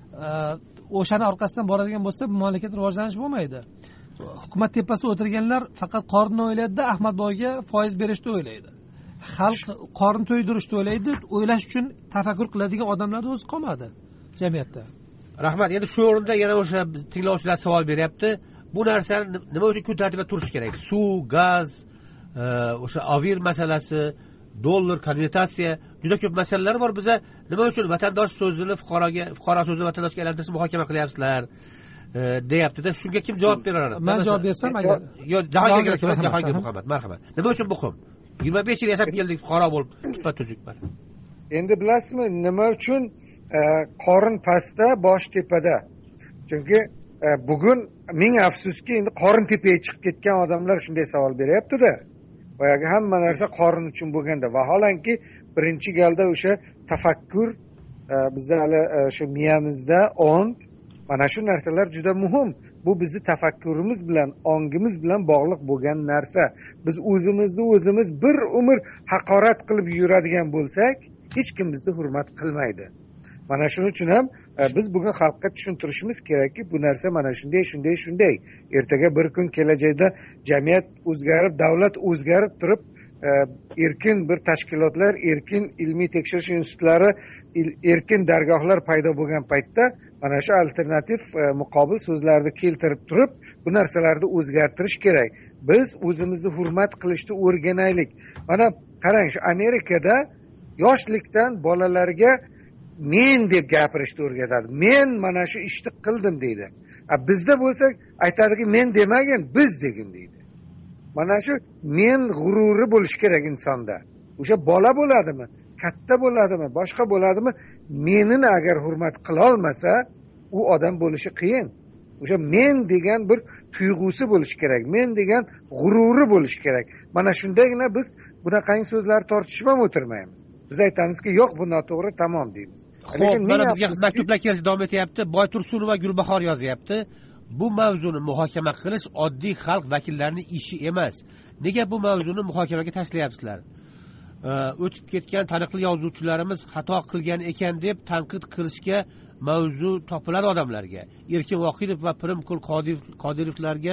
o'shani orqasidan boradigan bo'lsa, bu mamlakat rivojlanish bo'lmaydi. Hukumat tepasida o'tirganlar faqat qorinni o'ylaydi-da, Ahmadboyga foiz berishni o'ylaydi. Xalq qorin to'ydirishni o'ylaydi, o'ylash uchun tafakkur qiladigan odamlar o'zi qolmadi jamiyatda. Rahmat. Endi shu o'rinda yana o'sha tinglovchilar savol beryapti. Bu narsa nima uchun kun tartibida turishi kerak? Suv, gaz, o'sha avir masalasi, dollar, konvertatsiya, juda ko'p masalalar bor. Biza nima uchun vatandosh so'zini fuqaroga, fuqaro so'zini vatandoshga aylantirishni muhokama qilyapsizlar? deyapti-da. Shunga kim javob beradi? Men javob bersam agar yo Jahongir Jahongir Muhammad, marhamat. Nima uchun muhim? yigirma besh yil yashab keldik, fuqaro bo'lib, tupat tuzukman. Endi bilasizmi, nima uchun qorin pastda, bosh tepada? Chunki bugun ming afsuski, endi qorin tepaga chiqib ketgan odamlar shunday savol beryapti-da. Boyagi hamma narsa qorin uchun bo'lganda, vaholanki birinchi galda o'sha tafakkur bizda hali o'sha miyamizda ong, mana shu narsalar juda muhim. Bu bizni tafakkurimiz bilan, ongimiz bilan bog'liq bo'lgan narsa. Biz o'zimizni o'zimiz bir umr haqorat qilib yuradigan bo'lsak, hech kim bizni hurmat qilmaydi. Mana shuning uchun ham biz bugun xalqqa tushuntirishimiz kerakki, bu narsa mana shunday, shunday, shunday. Ertaga bir kun kelajakda jamiyat o'zgarib, davlat o'zgarib turib, erkin bir tashkilotlar, erkin ilmiy tekshirish institutlari, erkin dargohlar paydo bo'lgan paytda mana shu alternativ muqobil so'zlarni keltirib turib, bu narsalarni o'zgartirish kerak. Biz o'zimizni hurmat qilishni o'rganaylik. Mana qarang, shu Amerikada yoshlikdan bolalarga men deb gapirishni o'rgatadi. Men mana shu ishni qildim deydi. A bizda bo'lsak aytadiki, men demagin, biz degin deydi. Mana shu men g'ururi bo'lish kerak insonda. O'sha bola bo'ladimi, katta bo'ladimi, boshqa bo'ladimi, menini agar hurmat qila olmasa, u odam bo'lishi qiyin. O'sha men degan bir tuyg'usi bo'lishi kerak. Men degan g'ururi bo'lishi kerak. Mana shundagina biz bunaqangi so'zlar tortishib ham o'tirmaymiz. Biz aytamizki, yo'q, bu noto'g'ri, tamom deymiz. Lekin mana bizga maktublar kelishda davom etyapti. Boytursunova Gulbahor yozyapti. Bu mavzuni muhokama qilish oddiy xalq vakillarining ishi emas. Nega bu mavzuni muhokamaga tashlayapsizlar? O'tib ketgan taniqli yozuvchilarimiz xato qilgan ekan deb tanqid qilishga mavzu topiladi odamlarga. Erkin Vohidov va Pirimqul Qodirovlarga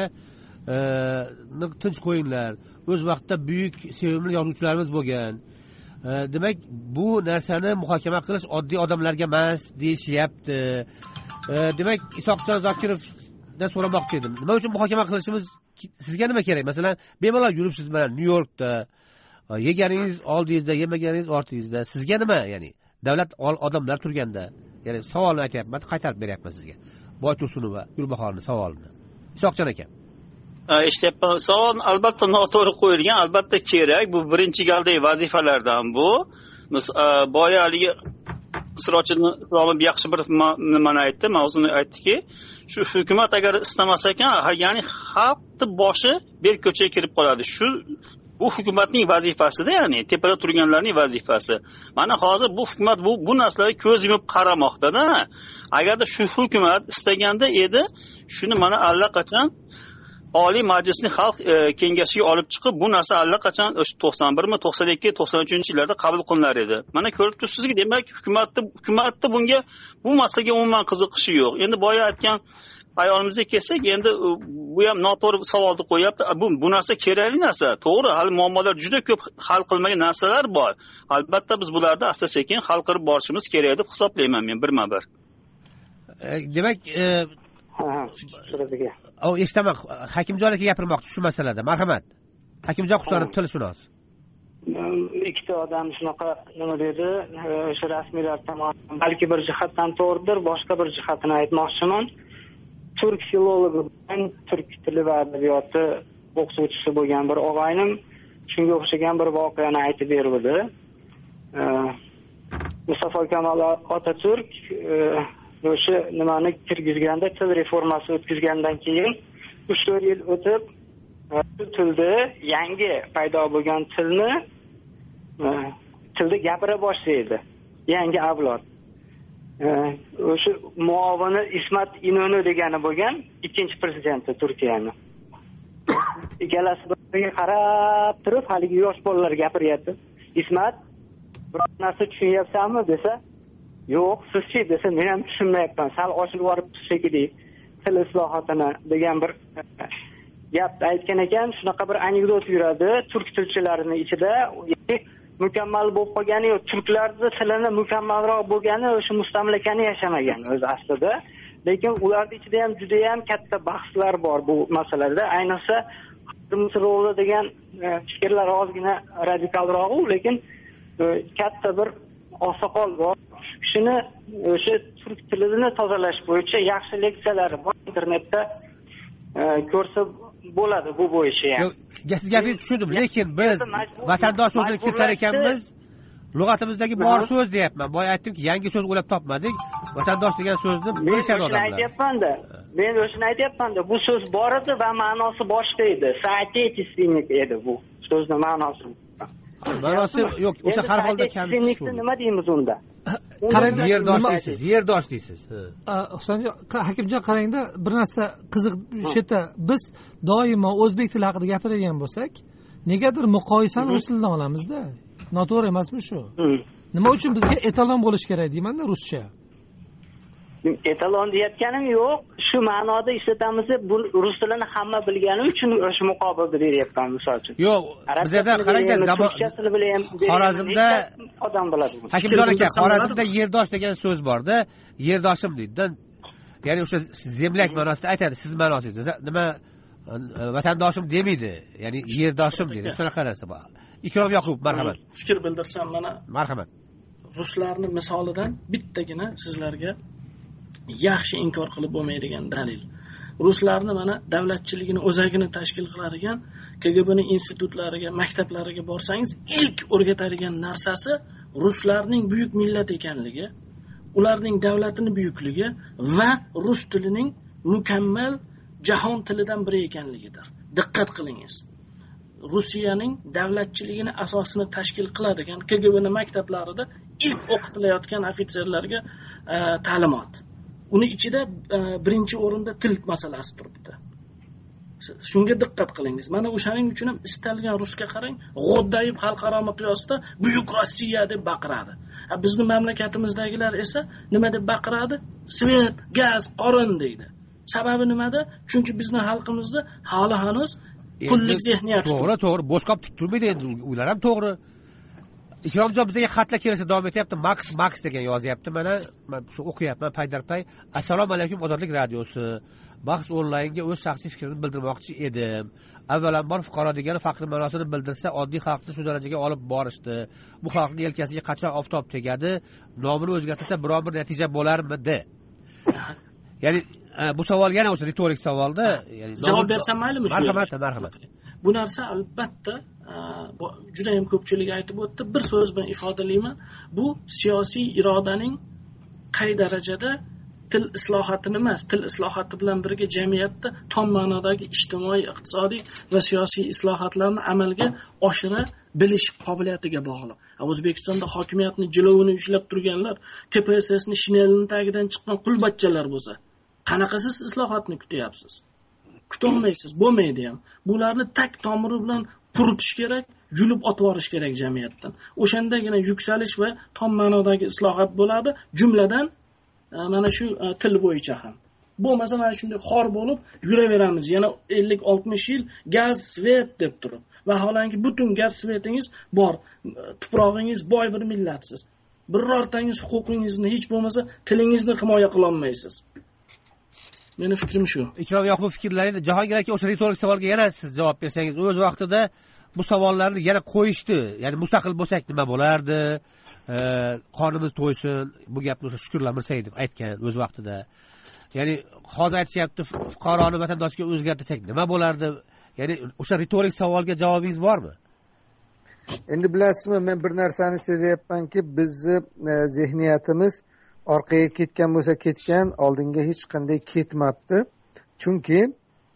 tinch qo'yinglar. O'z vaqtida buyuk sevimli yozuvchilarimiz bo'lgan. Demak, bu narsani muhokama qilish oddiy odamlarga emas deyishyapti. Demak, Isoqjon Zokirovdan so'ramoqchi edim. Nima uchun muhokama qilishimiz sizga nima kerak? Masalan, bemalol yuribsiz mana Nyu-Yorkda, yeganingiz oldingizda, yemaganingiz ortingizda. Sizga nima, ya'ni davlat odamlar turganda, ya'ni savolni aytyapman, qaytarib beryapman sizga. Boytursunova Gulbahorning savolini. Isoqjon aka. Eshityapman. Savol albatta noto'g'ri qo'yilgan, albatta kerak. Bu birinchi galdagi vazifalardan bu. Boya haligi Sirojini Islomov yaxshi bir nimani aytdi, mavzuni aytdiki, shu hukumat agar istamasa ekan, ya'ni xalqning boshi bel ko'chaga kirib qoladi. Shu bu hukumatning vazifasida, ya'ni tepada turganlarning vazifasi. Mana hozir bu hukumat bu bu narsalarga ko'z yumib qaramoqda-da. Agarda shu hukumat istaganda edi, shuni mana allaqachon Oliy Majlisning Xalq Kengashiga olib chiqib, bu narsa allaqachon to'qson birmi, to'qson ikki, to'qson uchinchi yillarda qabul qilinar edi. Mana ko'rib turibsizki, demak, hukumatda hukumatda bunga bu masalaga umuman qiziqishi yo'q. Endi boya aytgan ayolimizga kelsak, endi bu ham noto'g'ri savolni qo'yapti. Bu bu narsa kerakli narsa. To'g'ri, hali muammolar juda ko'p hal qilmagan narsalar bor. Albatta biz bularni asta-sekin hal qilib borishimiz kerak deb hisoblayman men birma-bir. Demak, O eshitaman. Hakimjon aka gapirmoqchi shu masalada. Marhamat. Hakimjon Husanov tilshunos. Ikkita odam shunaqa nima dedi, o'sha rasmiylar tomonidan balki bir jihatdan to'g'ridir, boshqa bir jihatini aytmoqchiman. Turk filologi, turk tili va adabiyoti o'qituvchisi bo'lgan bir og'aynim shunga o'xshagan bir voqeani aytib berdi. Mustafa Kemal Atatürk o'sha nimani kirgizganda, til reformasi o'tkazgandan keyin uch to'rt yil o'tib shu tilni yangi paydo bo'lgan tilni tilda gapira boshlaydi yangi avlod. O'sha muovini Ismat Inonu degani bo'lgan ikkinchi prezidenti Turkiyani. Ikkalasi bir-biriga qarab turib, haligi yosh bolalar gapiryapti. Ismat, biror narsa tushunyapsanmi desa, yo'q, sizchi desa, men ham tushunmayapman. Sal ochilib boribdi shekilli til islohotini degan bir gap aytgan ekan. Shunaqa bir anekdot yuradi turk tilchilarining ichida. Mukammal bo'lib qolgani yo'q. Turklarning tilini mukammalroq bo'lgani o'sha mustamlakani yashamagan o'zi aslida. Lekin ularning ichida ham juda ham katta bahslar bor bu masalada. Ayniqsa Misro'li degan fikrlar ozgina radikalroq, lekin katta bir oqsoqol bor. Shu kishini o'sha turk tilini tozalash bo'yicha yaxshi leksiyalari bor internetda ko'rsa bo'ladi bu bo'yicha ham. Siz gapingizni tushundim, lekin biz vatandosh so'zini keltirar ekanmiz. Lug'atimizdagi bor so'z deyapman. Boya aytdimki, yangi so'z o'ylab topmadik. Vatandosh degan so'zni bilishadi odamlar. Men aytyapman-da. Men o'shani aytyapman-da. Bu so'z bor edi va ma'nosi boshqa edi. Sootечественник edi bu so'zning ma'nosi. Ma'nosi yo'q, o'sha har holda kam. Nima deymiz unda? Qarang, yerdosh deysiz, yerdosh deysiz. Husanjon, Hakimjon qarangda, bir narsa qiziq shu yerda biz doimo o'zbek tili haqida gapiradigan bo'lsak, negadir muqoyisani rus tilidan olamizda. Noto'g'ri emasmi shu? Nima uchun bizga etalon bo'lish kerak deyman-da ruscha? Etalon deyotganim yo'q. Shu ma'noda ishlatamiz deb bu rus tilini hamma bilgani uchun o'sha muqobilni beryapman, misol uchun. Yo'q, bizda qaranglar, zamon Xorazmda odam biladi. Hakimjon aka, Xorazmda yerdosh degan so'z bor-da, yerdoshim deydi. Ya'ni o'sha zemlyak ma'nosida aytadi, siz ma'nosida. Nima vatandoshim demaydi, ya'ni yerdoshim deydi. Shunaqa narsa bor. Ikrom Yoqub, marhamat. Fikr bildirsam, mana marhamat. Ruslarning misolidan bittagina sizlarga yaxshi inkor qilib bo'lmaydigan dalil. Ruslarni mana davlatchiligini o'zagini tashkil qiladigan K G B'ning institutlariga, maktablariga borsangiz, ilk o'rgatadigan narsasi ruslarning buyuk millat ekanligi, ularning davlatini buyukligi va rus tilining mukammal jahon tilidan biri ekanligidir. Diqqat qilingiz. Rossiyaning davlatchiligini asosini tashkil qiladigan K G B'ning maktablarida ilk o'qitilayotgan ofitserlarga ta'limot. Uni ichida birinchi o'rinda til masalasi turibdi. Shunga diqqat qilingiz. Mana o'shaning uchun ham istalgan rusga qarang, G'o'ddayib xalqaro miqyosda buyuk Rossiya deb baqiradi. Bizning mamlakatimizdagilar esa nima deb baqiradi? Svet, gaz, qorin deydi. Sababi nimada? Chunki bizning xalqimizda hali hanuz pullik zehniyat. To'g'ri, to'g'ri. Boshqa tik turmaydi endi. Ular ham to'g'ri. Ikromjon bizga xatlar kelsa davom etyapti. Max Max degan yozyapti. Mana men shu o'qiyapman paydarpay. Assalomu alaykum Ozodlik radiosi. Bahs onlaynga o'z shaxsiy fikrimni bildirmoqchi edim. Avvalambor fuqaro degan faqr ma'nosini bildirsa, oddiy xalqni shu darajaga olib borishdi. Bu xalqning yelkasiga qachon oftob tegadi, nomini o'zgartirsa biror bir natija bo'larmidi? Ya'ni bu savol yana o'sha ritorik savolda, ya'ni javob bersam maylimi shu? Marhamat, marhamat. Bu narsa albatta juda ham ko'pchilik aytib o'tdi. Bir so'z bilan ifodalayman. Bu siyosiy irodaning qay darajada til islohotini emas, til islohoti bilan birga jamiyatda tom ma'nodagi ijtimoiy, iqtisodiy va siyosiy islohotlarni amalga oshira bilish qobiliyatiga bog'liq. O'zbekistonda hokimiyatni jilovini ushlab turganlar K P S S'ning shinelining tagidan chiqqan qulbachchalar bo'lsa, qanaqa siz islohotni kutyapsiz? Kutolmaysiz, bo'lmaydi ham. Bularni tak tomiri bilan quritish kerak, yulib otvorish kerak jamiyatdan. O'shandagina yuksalish va tom ma'nodagi islohot bo'ladi, jumladan mana shu til bo'yicha ham. Bo'lmasa mana shunday xor bo'lib yuraveramiz. Yana ellik oltmish yil gaz, svet deb turib. Vaholanki butun gaz, svetingiz bor, tuprog'ingiz boy bir millatsiz. Birortangiz huquqingizni hech bo'lmasa tilingizni himoya qila olmaysiz. Meni fikrim shu. Ikrom Yoqub fikrlaringiz, Jahongir aka o'sha ritorik savolga yana siz javob bersangiz, o'z vaqtida bu savollarni yana qo'yishdi. Ya'ni mustaqil bo'lsak nima bo'lardi? Qornimiz to'ysin, bu gapni o'sha Shukurlar Mirsayev aytgan o'z vaqtida. Ya'ni hozir aytishyapti, fuqaroni vatandoshga o'zgartirsak nima bo'lardi? Ya'ni o'sha ritorik savolga javobingiz bormi? Endi bilasizmi, men bir narsani sezyapmanki, bizni zehniyatimiz orqaga ketgan bo'lsa ketgan, oldinga hech qanday ketmabdi. Chunki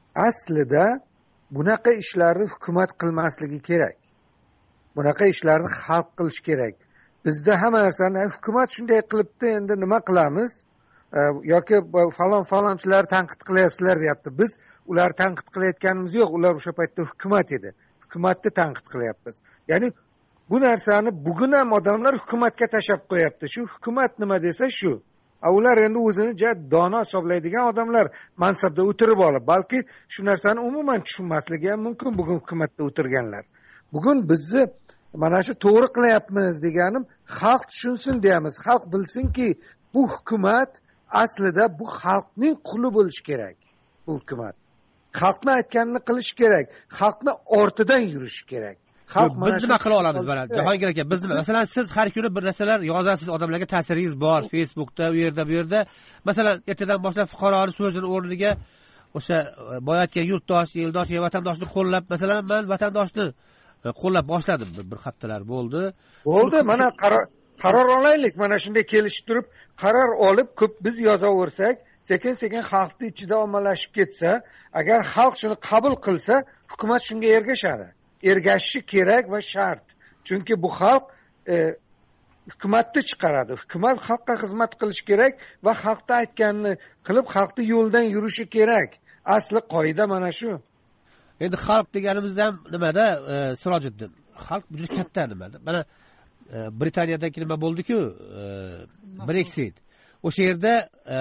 aslida bunaqa ishlarni hukumat qilmasligi kerak. Bunaqa ishlarni xalq qilish kerak. Bizda hamma narsani hukumat shunday qilibdi, endi nima qilamiz? Yoki falon falonchilar tanqid qilyapsizlar deyapti. Biz ular tanqid qilayotganimiz yo'q, ular o'sha paytda hukumat edi. Hukumatni tanqid qilyapmiz. Ya'ni bu narsani bugun ham odamlar hukumatga tashab qo'yapti. Shu hukumat nima desa shu. Ular endi o'zini ja dono hisoblaydigan odamlar mansabda o'tirib olib, balki shu narsani umuman tushunmasligi ham mumkin bugun hukumatda o'tirganlar. Bugun bizni mana shu to'g'ri qilyapmiz deganim xalq tushunsin deyamiz. Xalq bilsinki, bu hukumat aslida bu xalqning quli bo'lishi kerak. Bu hukumat xalqni aytganini qilish kerak, xalqni ortidan yurish kerak. Xalq biz nima qila olamiz mana Jahongir aka? Biz nima? Masalan, siz har kuni bir narsalar yozasiz, odamlarga ta'siringiz bor, Facebookda, u yerda, bu yerda. Masalan, ertadan boshlab fuqaroning so'zini o'rniga o'sha boyatgan yurtdosh, eldosh, vatandoshni qo'llab, masalan, men vatandoshni qo'llab boshladim bir haftalar bo'ldi. Bo'ldi, mana qaror qaror olaylik, mana shunday kelishib turib, qaror olib ko'p biz yozaversak, sekin-sekin xalqning ichida ommalashib ketsa, agar xalq shuni qabul qilsa, hukumat shunga ergashadi. Ergashishi kerak va shart. Chunki bu xalq e, hukumatni chiqaradi. Hukumat xalqqa xizmat qilish kerak va xalqda aytganini qilib, xalqni yo'ldan yurishi kerak. Asli qoida mana shu. Endi xalq deganimiz ham nimada, e, Sirojiddin? Xalq juda katta nimada. Mana e, Britaniyadagi nima bo'ldi-ku, e, Brexit. O'sha yerda e,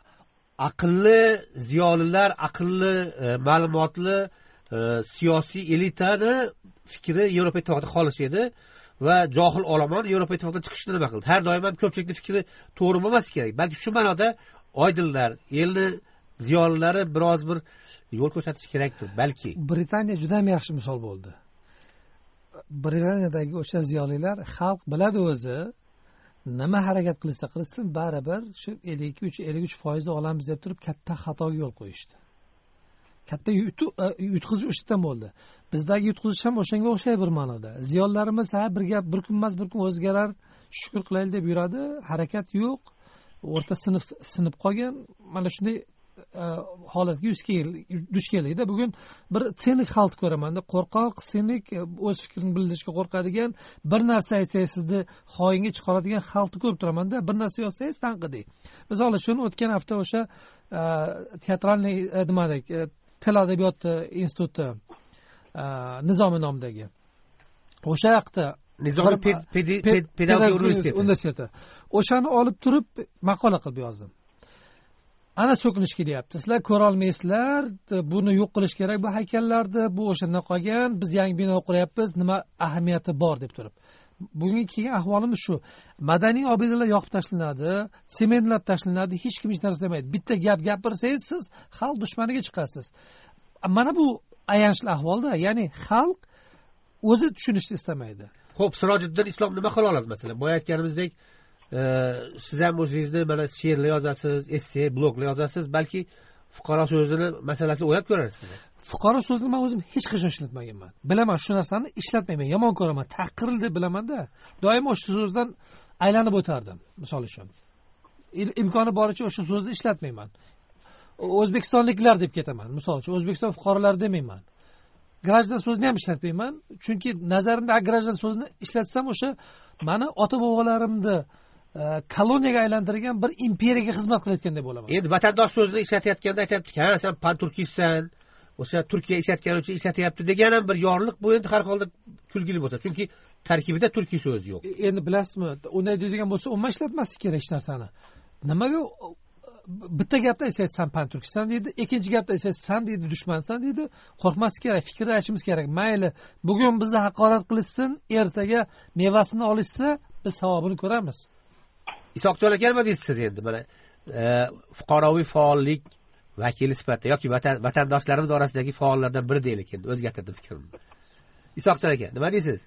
aqlli ziyolilar, aqlli e, ma'lumotli e, siyosiy elitani fikri Yevropa Ittifoqida qolish edi va johil olomon Yevropa Ittifoqidan chiqishni nima qildi? Har doim ham ko'pchilikning fikri to'g'ri bo'lmasi kerak. Balki shu ma'noda oydinlar, elni ziyolilari biroz bir yo'l ko'rsatish kerakdir, balki. Britaniya juda ham yaxshi misol bo'ldi. Britaniyadagi o'sha ziyolilar xalq biladi o'zi, nima harakat qilsa qilsin, baribir shu ellik ikki ellik uch foiz olamiz deb turib katta xatoga yo'l qo'yishdi. Katta yutqizish o'shdan bo'ldi. Bizdagi yutqizish ham o'shanga o'xshaydi bir ma'noda. Ziyollarimiz ha bir gap bir kun emas bir kun o'zgarar, shukr qilaylik deb yuradi, harakat yo'q, o'rta sinf sinib qolgan. Mana shunday holatga yuz duch keldikda. Bugun bir sinik xalq ko'ramanda, qo'rqoq, sinik, o'z fikrini bildirishga qo'rqadigan, bir narsa aytsangiz sizni xoinga chiqaradigan xalqni ko'rib turamanda. Bir narsa yozsangiz tanqidiy. Misol uchun o'tgan hafta o'sha teatralniy nimadek til adabiyoti instituti Nizomiy nomidagi o'sha haqda Nizomiy pedagogik universiteti o'shani olib turib maqola qilib yozdim. Ana so'kinish kelyapti. Sizlar ko'ra olmaysizlar, buni yo'q qilish kerak bu haykallarni, bu o'shanda qolgan, biz yangi bino quryapmiz, nima ahamiyati bor deb turib. Bugungi kelgan ahvolimiz shu. Madaniy obidalar yoqib tashlanadi, sementlab tashlanadi, hech kim hech narsa demaydi. Bitta gap gapirsangiz siz xalq dushmaniga chiqasiz. Mana bu ayanchli ahvolda, ya'ni xalq o'zi tushunishni istamaydi. Xo'p, Sirojiddin Islom nima qila oladi masalan? Boya aytganimizdek, siz ham o'zingizni mana she'rlar yozasiz, esse, bloglar yozasiz, balki fuqaro so'zini masalasi o'ylab ko'rarsiz. Fuqaro so'zini men o'zim hech qachon ishlatmaganman. Bilaman, shu narsani ishlatmayman, yomon ko'raman, tahqir deb bilaman-da. Doim o'sha so'zdan aylanib o'tardim, misol uchun. Imkoni boricha o'sha so'zni ishlatmayman. O'zbekistonliklar deb ketaman, misol uchun O'zbekiston fuqarolari demayman. Grajdan so'zini ham ishlatmayman, chunki nazarimda grajdan so'zini ishlatsam o'sha meni ota-bobolarimni koloniyaga aylantirgan bir imperiyaga xizmat qilayotgandek bo'laman. Endi vatandosh so'zini ishlatayotganda aytibdi-ki, "Ha, sen pan-turkistsan, o'sha Turkiya ishlatgani uchun ishlatyapti" degan ham bir yorliq bu endi har holda kulgili bo'lsa, chunki tarkibida turkiy so'z yo'q. Endi bilasizmi, unday deydigan bo'lsa, umuman ishlatmaslik kerak hech narsani. Nimaga bitta gapda aytsangiz san pan-turkistan deydi, ikkinchi gapda aytsangiz san deydi, dushmansan deydi. Qo'rqmaslik kerak, fikr aytishimiz kerak. Mayli, bugun bizni haqorat qilishsin, ertaga mevasini olishsa, biz savobini ko'ramiz. Isoqjon aka nima deysiz siz endi mana fuqaroviy faollik vakili sifatida yoki vatandoshlarimiz orasidagi faollardan biri deylik, endi o'zgartirdim fikrimni. Isoqjon aka nima deysiz?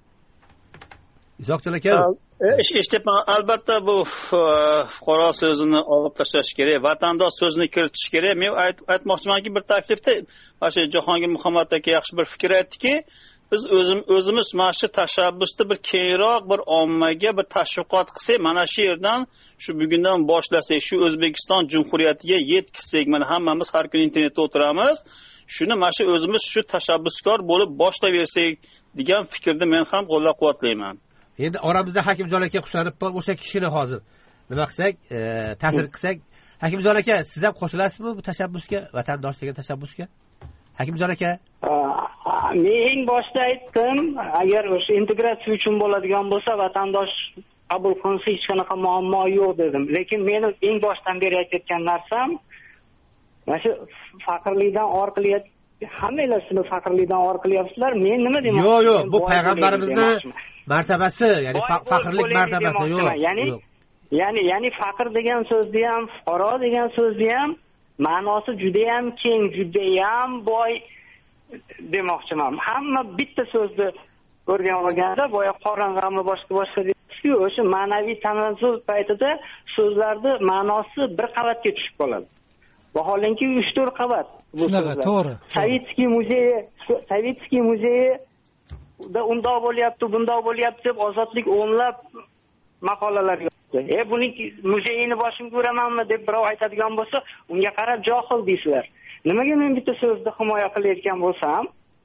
Isoqjon aka eshitibman, albatta bu fuqaro so'zini olib tashlash kerak, vatandosh so'zini kiritish kerak. Men aytmoqchimanki, bir taklifda mana shu Jahongir Muhammad aka yaxshi bir fikr aytdiki, biz o'zim o'zimiz mana shu tashabbusda bir keyinroq bir ommaga bir tashviqot qilsak, mana shu yerdan shu bugundan boshlasak, shu O'zbekiston Jumhuriyatiga yetkazsak, mana hammamiz har kuni internetda o'tiramiz, shuni mana shu o'zimiz shu tashabbuskor bo'lib boshlaversak degan fikrni men ham qo'llab-quvvatlayman. Endi oramizda Hakimjon aka Husanov bor, o'sha kishini hozir nima qilsak, ta'sir qilsak, Hakimjon aka, siz ham qo'shilasizmi bu tashabbusga, vatandosh degan tashabbusga? Hakimjon aka, men eng boshda aytdim, agar o'sha integratsiya uchun bo'ladigan bo'lsa, vatandosh qabul qilinsa hech qanaqa muammo yo'q dedim. Lekin meni eng boshdan beri aytayotgan narsam, mana shu faqirlikdan or qilyapti. Hammanglar shuni faqirlikdan or qilyapsizlar. Men nima deyman? Yo'q, yo'q, bu payg'ambarimizning martabasi, ya'ni faqirlik martabasi yo'q. Ya'ni ya'ni ya'ni faqir degan so'zni ham, fuqaro degan so'zni ham ma'nosi juda ham keng, juda ham boy demoqchiman. Hamma bitta so'zni ko'rgan bo'lganda, boya qorin g'ami boshqa boshqa deysiz-ku, o'sha ma'naviy tanazzul paytida so'zlarning ma'nosi bir qavatga tushib qoladi. Vaholanki uch to'rt qavat bu so'zlar. To'g'ri. Savitskiy muzeyi, Savitskiy muzeyi da undoq bo'lyapti, bundoq bo'lyapti deb ozodlik o'nlab maqolalar yozdi. E buning muzeyini boshimga uramanmi deb birov aytadigan bo'lsa, unga qarab johil deysizlar. Nimaga men bitta so'zni himoya qilayotgan bo'lsam,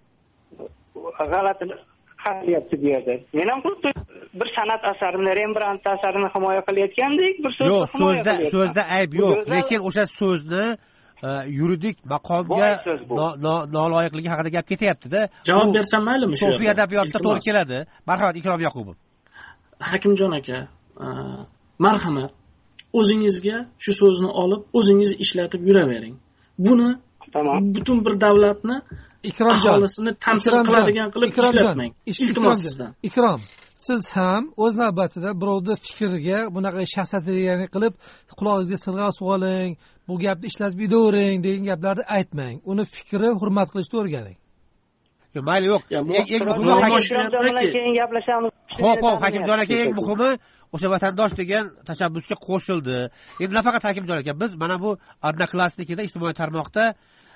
g'alati qilyapti bu yerda. Men ham xuddi bir san'at asarini, Rembrandt asarini himoya qilayotgandek bir so'zni himoya qilyapman. Yo'q, so'zda so'zda ayb yo'q, lekin o'sha so'zni yuridik maqomga noloyiqligi haqida gap ketyapti-da. Javob bersam maylimi shu? Sofiya adabiyotda to'g'ri keladi. Marhamat, Ikrom Yoqubov. Hakimjon aka, marhamat, o'zingizga shu so'zni olib, o'zingiz ishlatib yuravering. Buni butun bir davlatni aholisini tamsil qiladigan qilib ishlatmang. Iltimos sizdan. Ikrom, siz ham o'z navbatida birovning fikriga bunaqa shaxsiyatli qilib qulog'ingizga sirg'a soling, bu gapni ishlatib yuravering degan gaplarni aytmang. Uni fikri hurmat qilishni o'rganing. Yo'q, mayli yo'q. Eng muhimi keyin gaplashamiz. Xo'p, xo'p, Hakimjon aka, eng muhimi o'sha vatandosh degan tashabbusga qo'shildi. Endi nafaqat Hakimjon aka, biz mana bu Odnoklassnikida ijtimoiy tarmoqda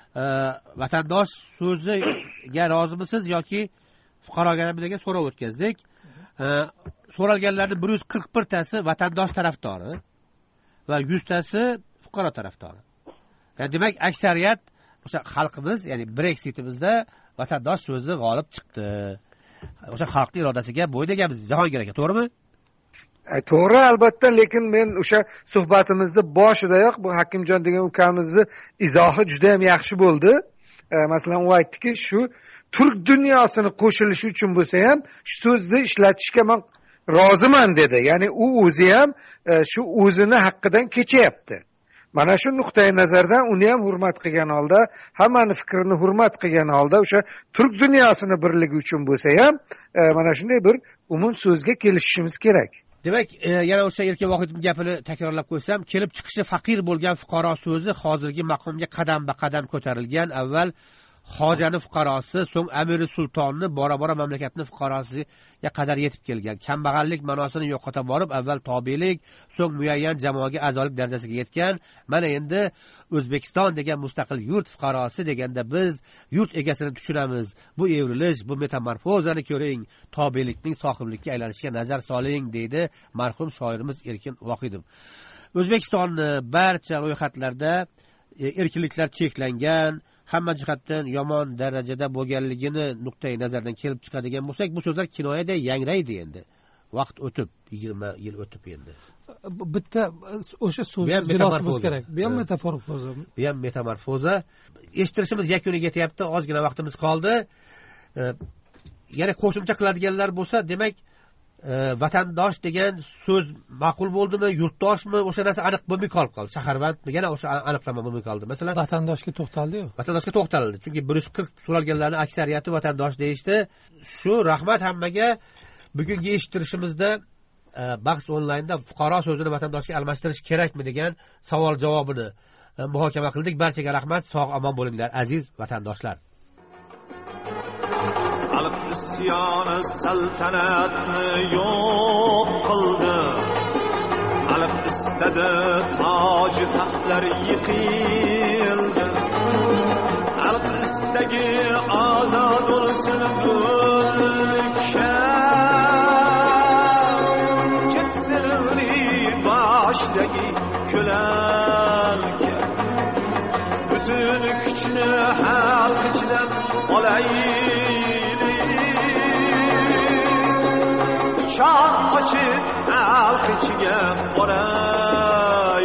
vatandosh so'ziga rozimisiz yoki fuqarolarga degan so'rov o'tkazdik. So'ralganlarning bir yuz qirq bir tasi vatandosh tarafdori va yuz tasi fuqaro tarafdori. Ya'ni demak, aksariyat o'sha xalqimiz, ya'ni Brexitimizda vatandosh so'zi g'olib chiqdi. O'sha xalqning irodasiga bo'ynaganmiz, Jahongir aka, to'g'rimi? To'g'ri, albatta, lekin men o'sha suhbatimizni boshidayoq bu Hakimjon degan ukamizni izohi juda ham yaxshi bo'ldi. Masalan, u aytdiki, shu turk dunyosini qo'shilishi uchun bo'lsa ham shu so'zni ishlatishga men roziman dedi. Ya'ni u o'zi ham shu o'zini haqqidan kechyapti. Mana shu nuqtai nazardan uni ham hurmat qilgan holda, hammani fikrini hurmat qilgan holda o'sha turk dunyosini birligi uchun bo'lsa ham mana shunday bir umum so'zga kelishishimiz kerak. Demak, yana o'sha Erkin Vohidning gapini takrorlab qo'ysam, kelib chiqishi faqir bo'lgan fuqaro so'zi hozirgi maqomga qadam-ba-qadam ko'tarilgan. Avval hojani fuqarosi, so'ng amiri sultonni, bora-bora mamlakatning fuqarosiga qadar yetib kelgan. Kambag'allik ma'nosini yo'qota borib, avval tobelik, so'ng muayyan jamoaga a'zolik darajasiga yetgan. Mana endi O'zbekiston degan mustaqil yurt fuqarosi deganda biz yurt egasini tushunamiz. Bu evrilish, bu metamorfozani ko'ring, tobelikning sohiblikka aylanishiga nazar soling, deydi marhum shoirimiz Erkin Vohidov. O'zbekistonni barcha ro'yxatlarda erkinliklar cheklangan, hamma jihatdan yomon darajada bo'lganligini nuqtai nazardan kelib chiqadigan bo'lsak, bu so'zlar kinoyada yangraydi endi. Vaqt o'tib, yigirma yil o'tib endi. Bitta o'sha so'zni jilosi kerak. Bu ham metamorfoza. Bu ham metamorfoza. Eshittirishimiz yakuniga yetyapti. Ozgina vaqtimiz qoldi. Yana qo'shimcha qiladiganlar bo'lsa, demak, vatandosh degan so'z ma'qul bo'ldimi, yurtdoshmi, o'sha narsa aniq bo'lmay qolib qoldi. Shaharvandmi, yana o'sha aniqlama bo'lmay qoldi. Masalan, vatandoshga to'xtaldi-yu. Vatandoshga to'xtaldi. Chunki bir yuz qirq so'ralganlarning aksariyati vatandosh deyishdi. Shu rahmat hammaga. Bugungi eshittirishimizda bahs onlaynda fuqaro so'zini vatandoshga almashtirish kerakmi degan savol javobini muhokama qildik. Barchaga rahmat, sog' omon bo'linglar aziz vatandoshlar. Xalq isyoni saltanatni yo'q qildi. Xalq istadi toj taxtlar yiqildi. Xalq istagi ozod bo'lsin mulkka. Ketsin uning boshdagi ko'lanka. bütün kuchni xalq ichidan olaylik. Quchoq ochib xalq ichiga boraylik.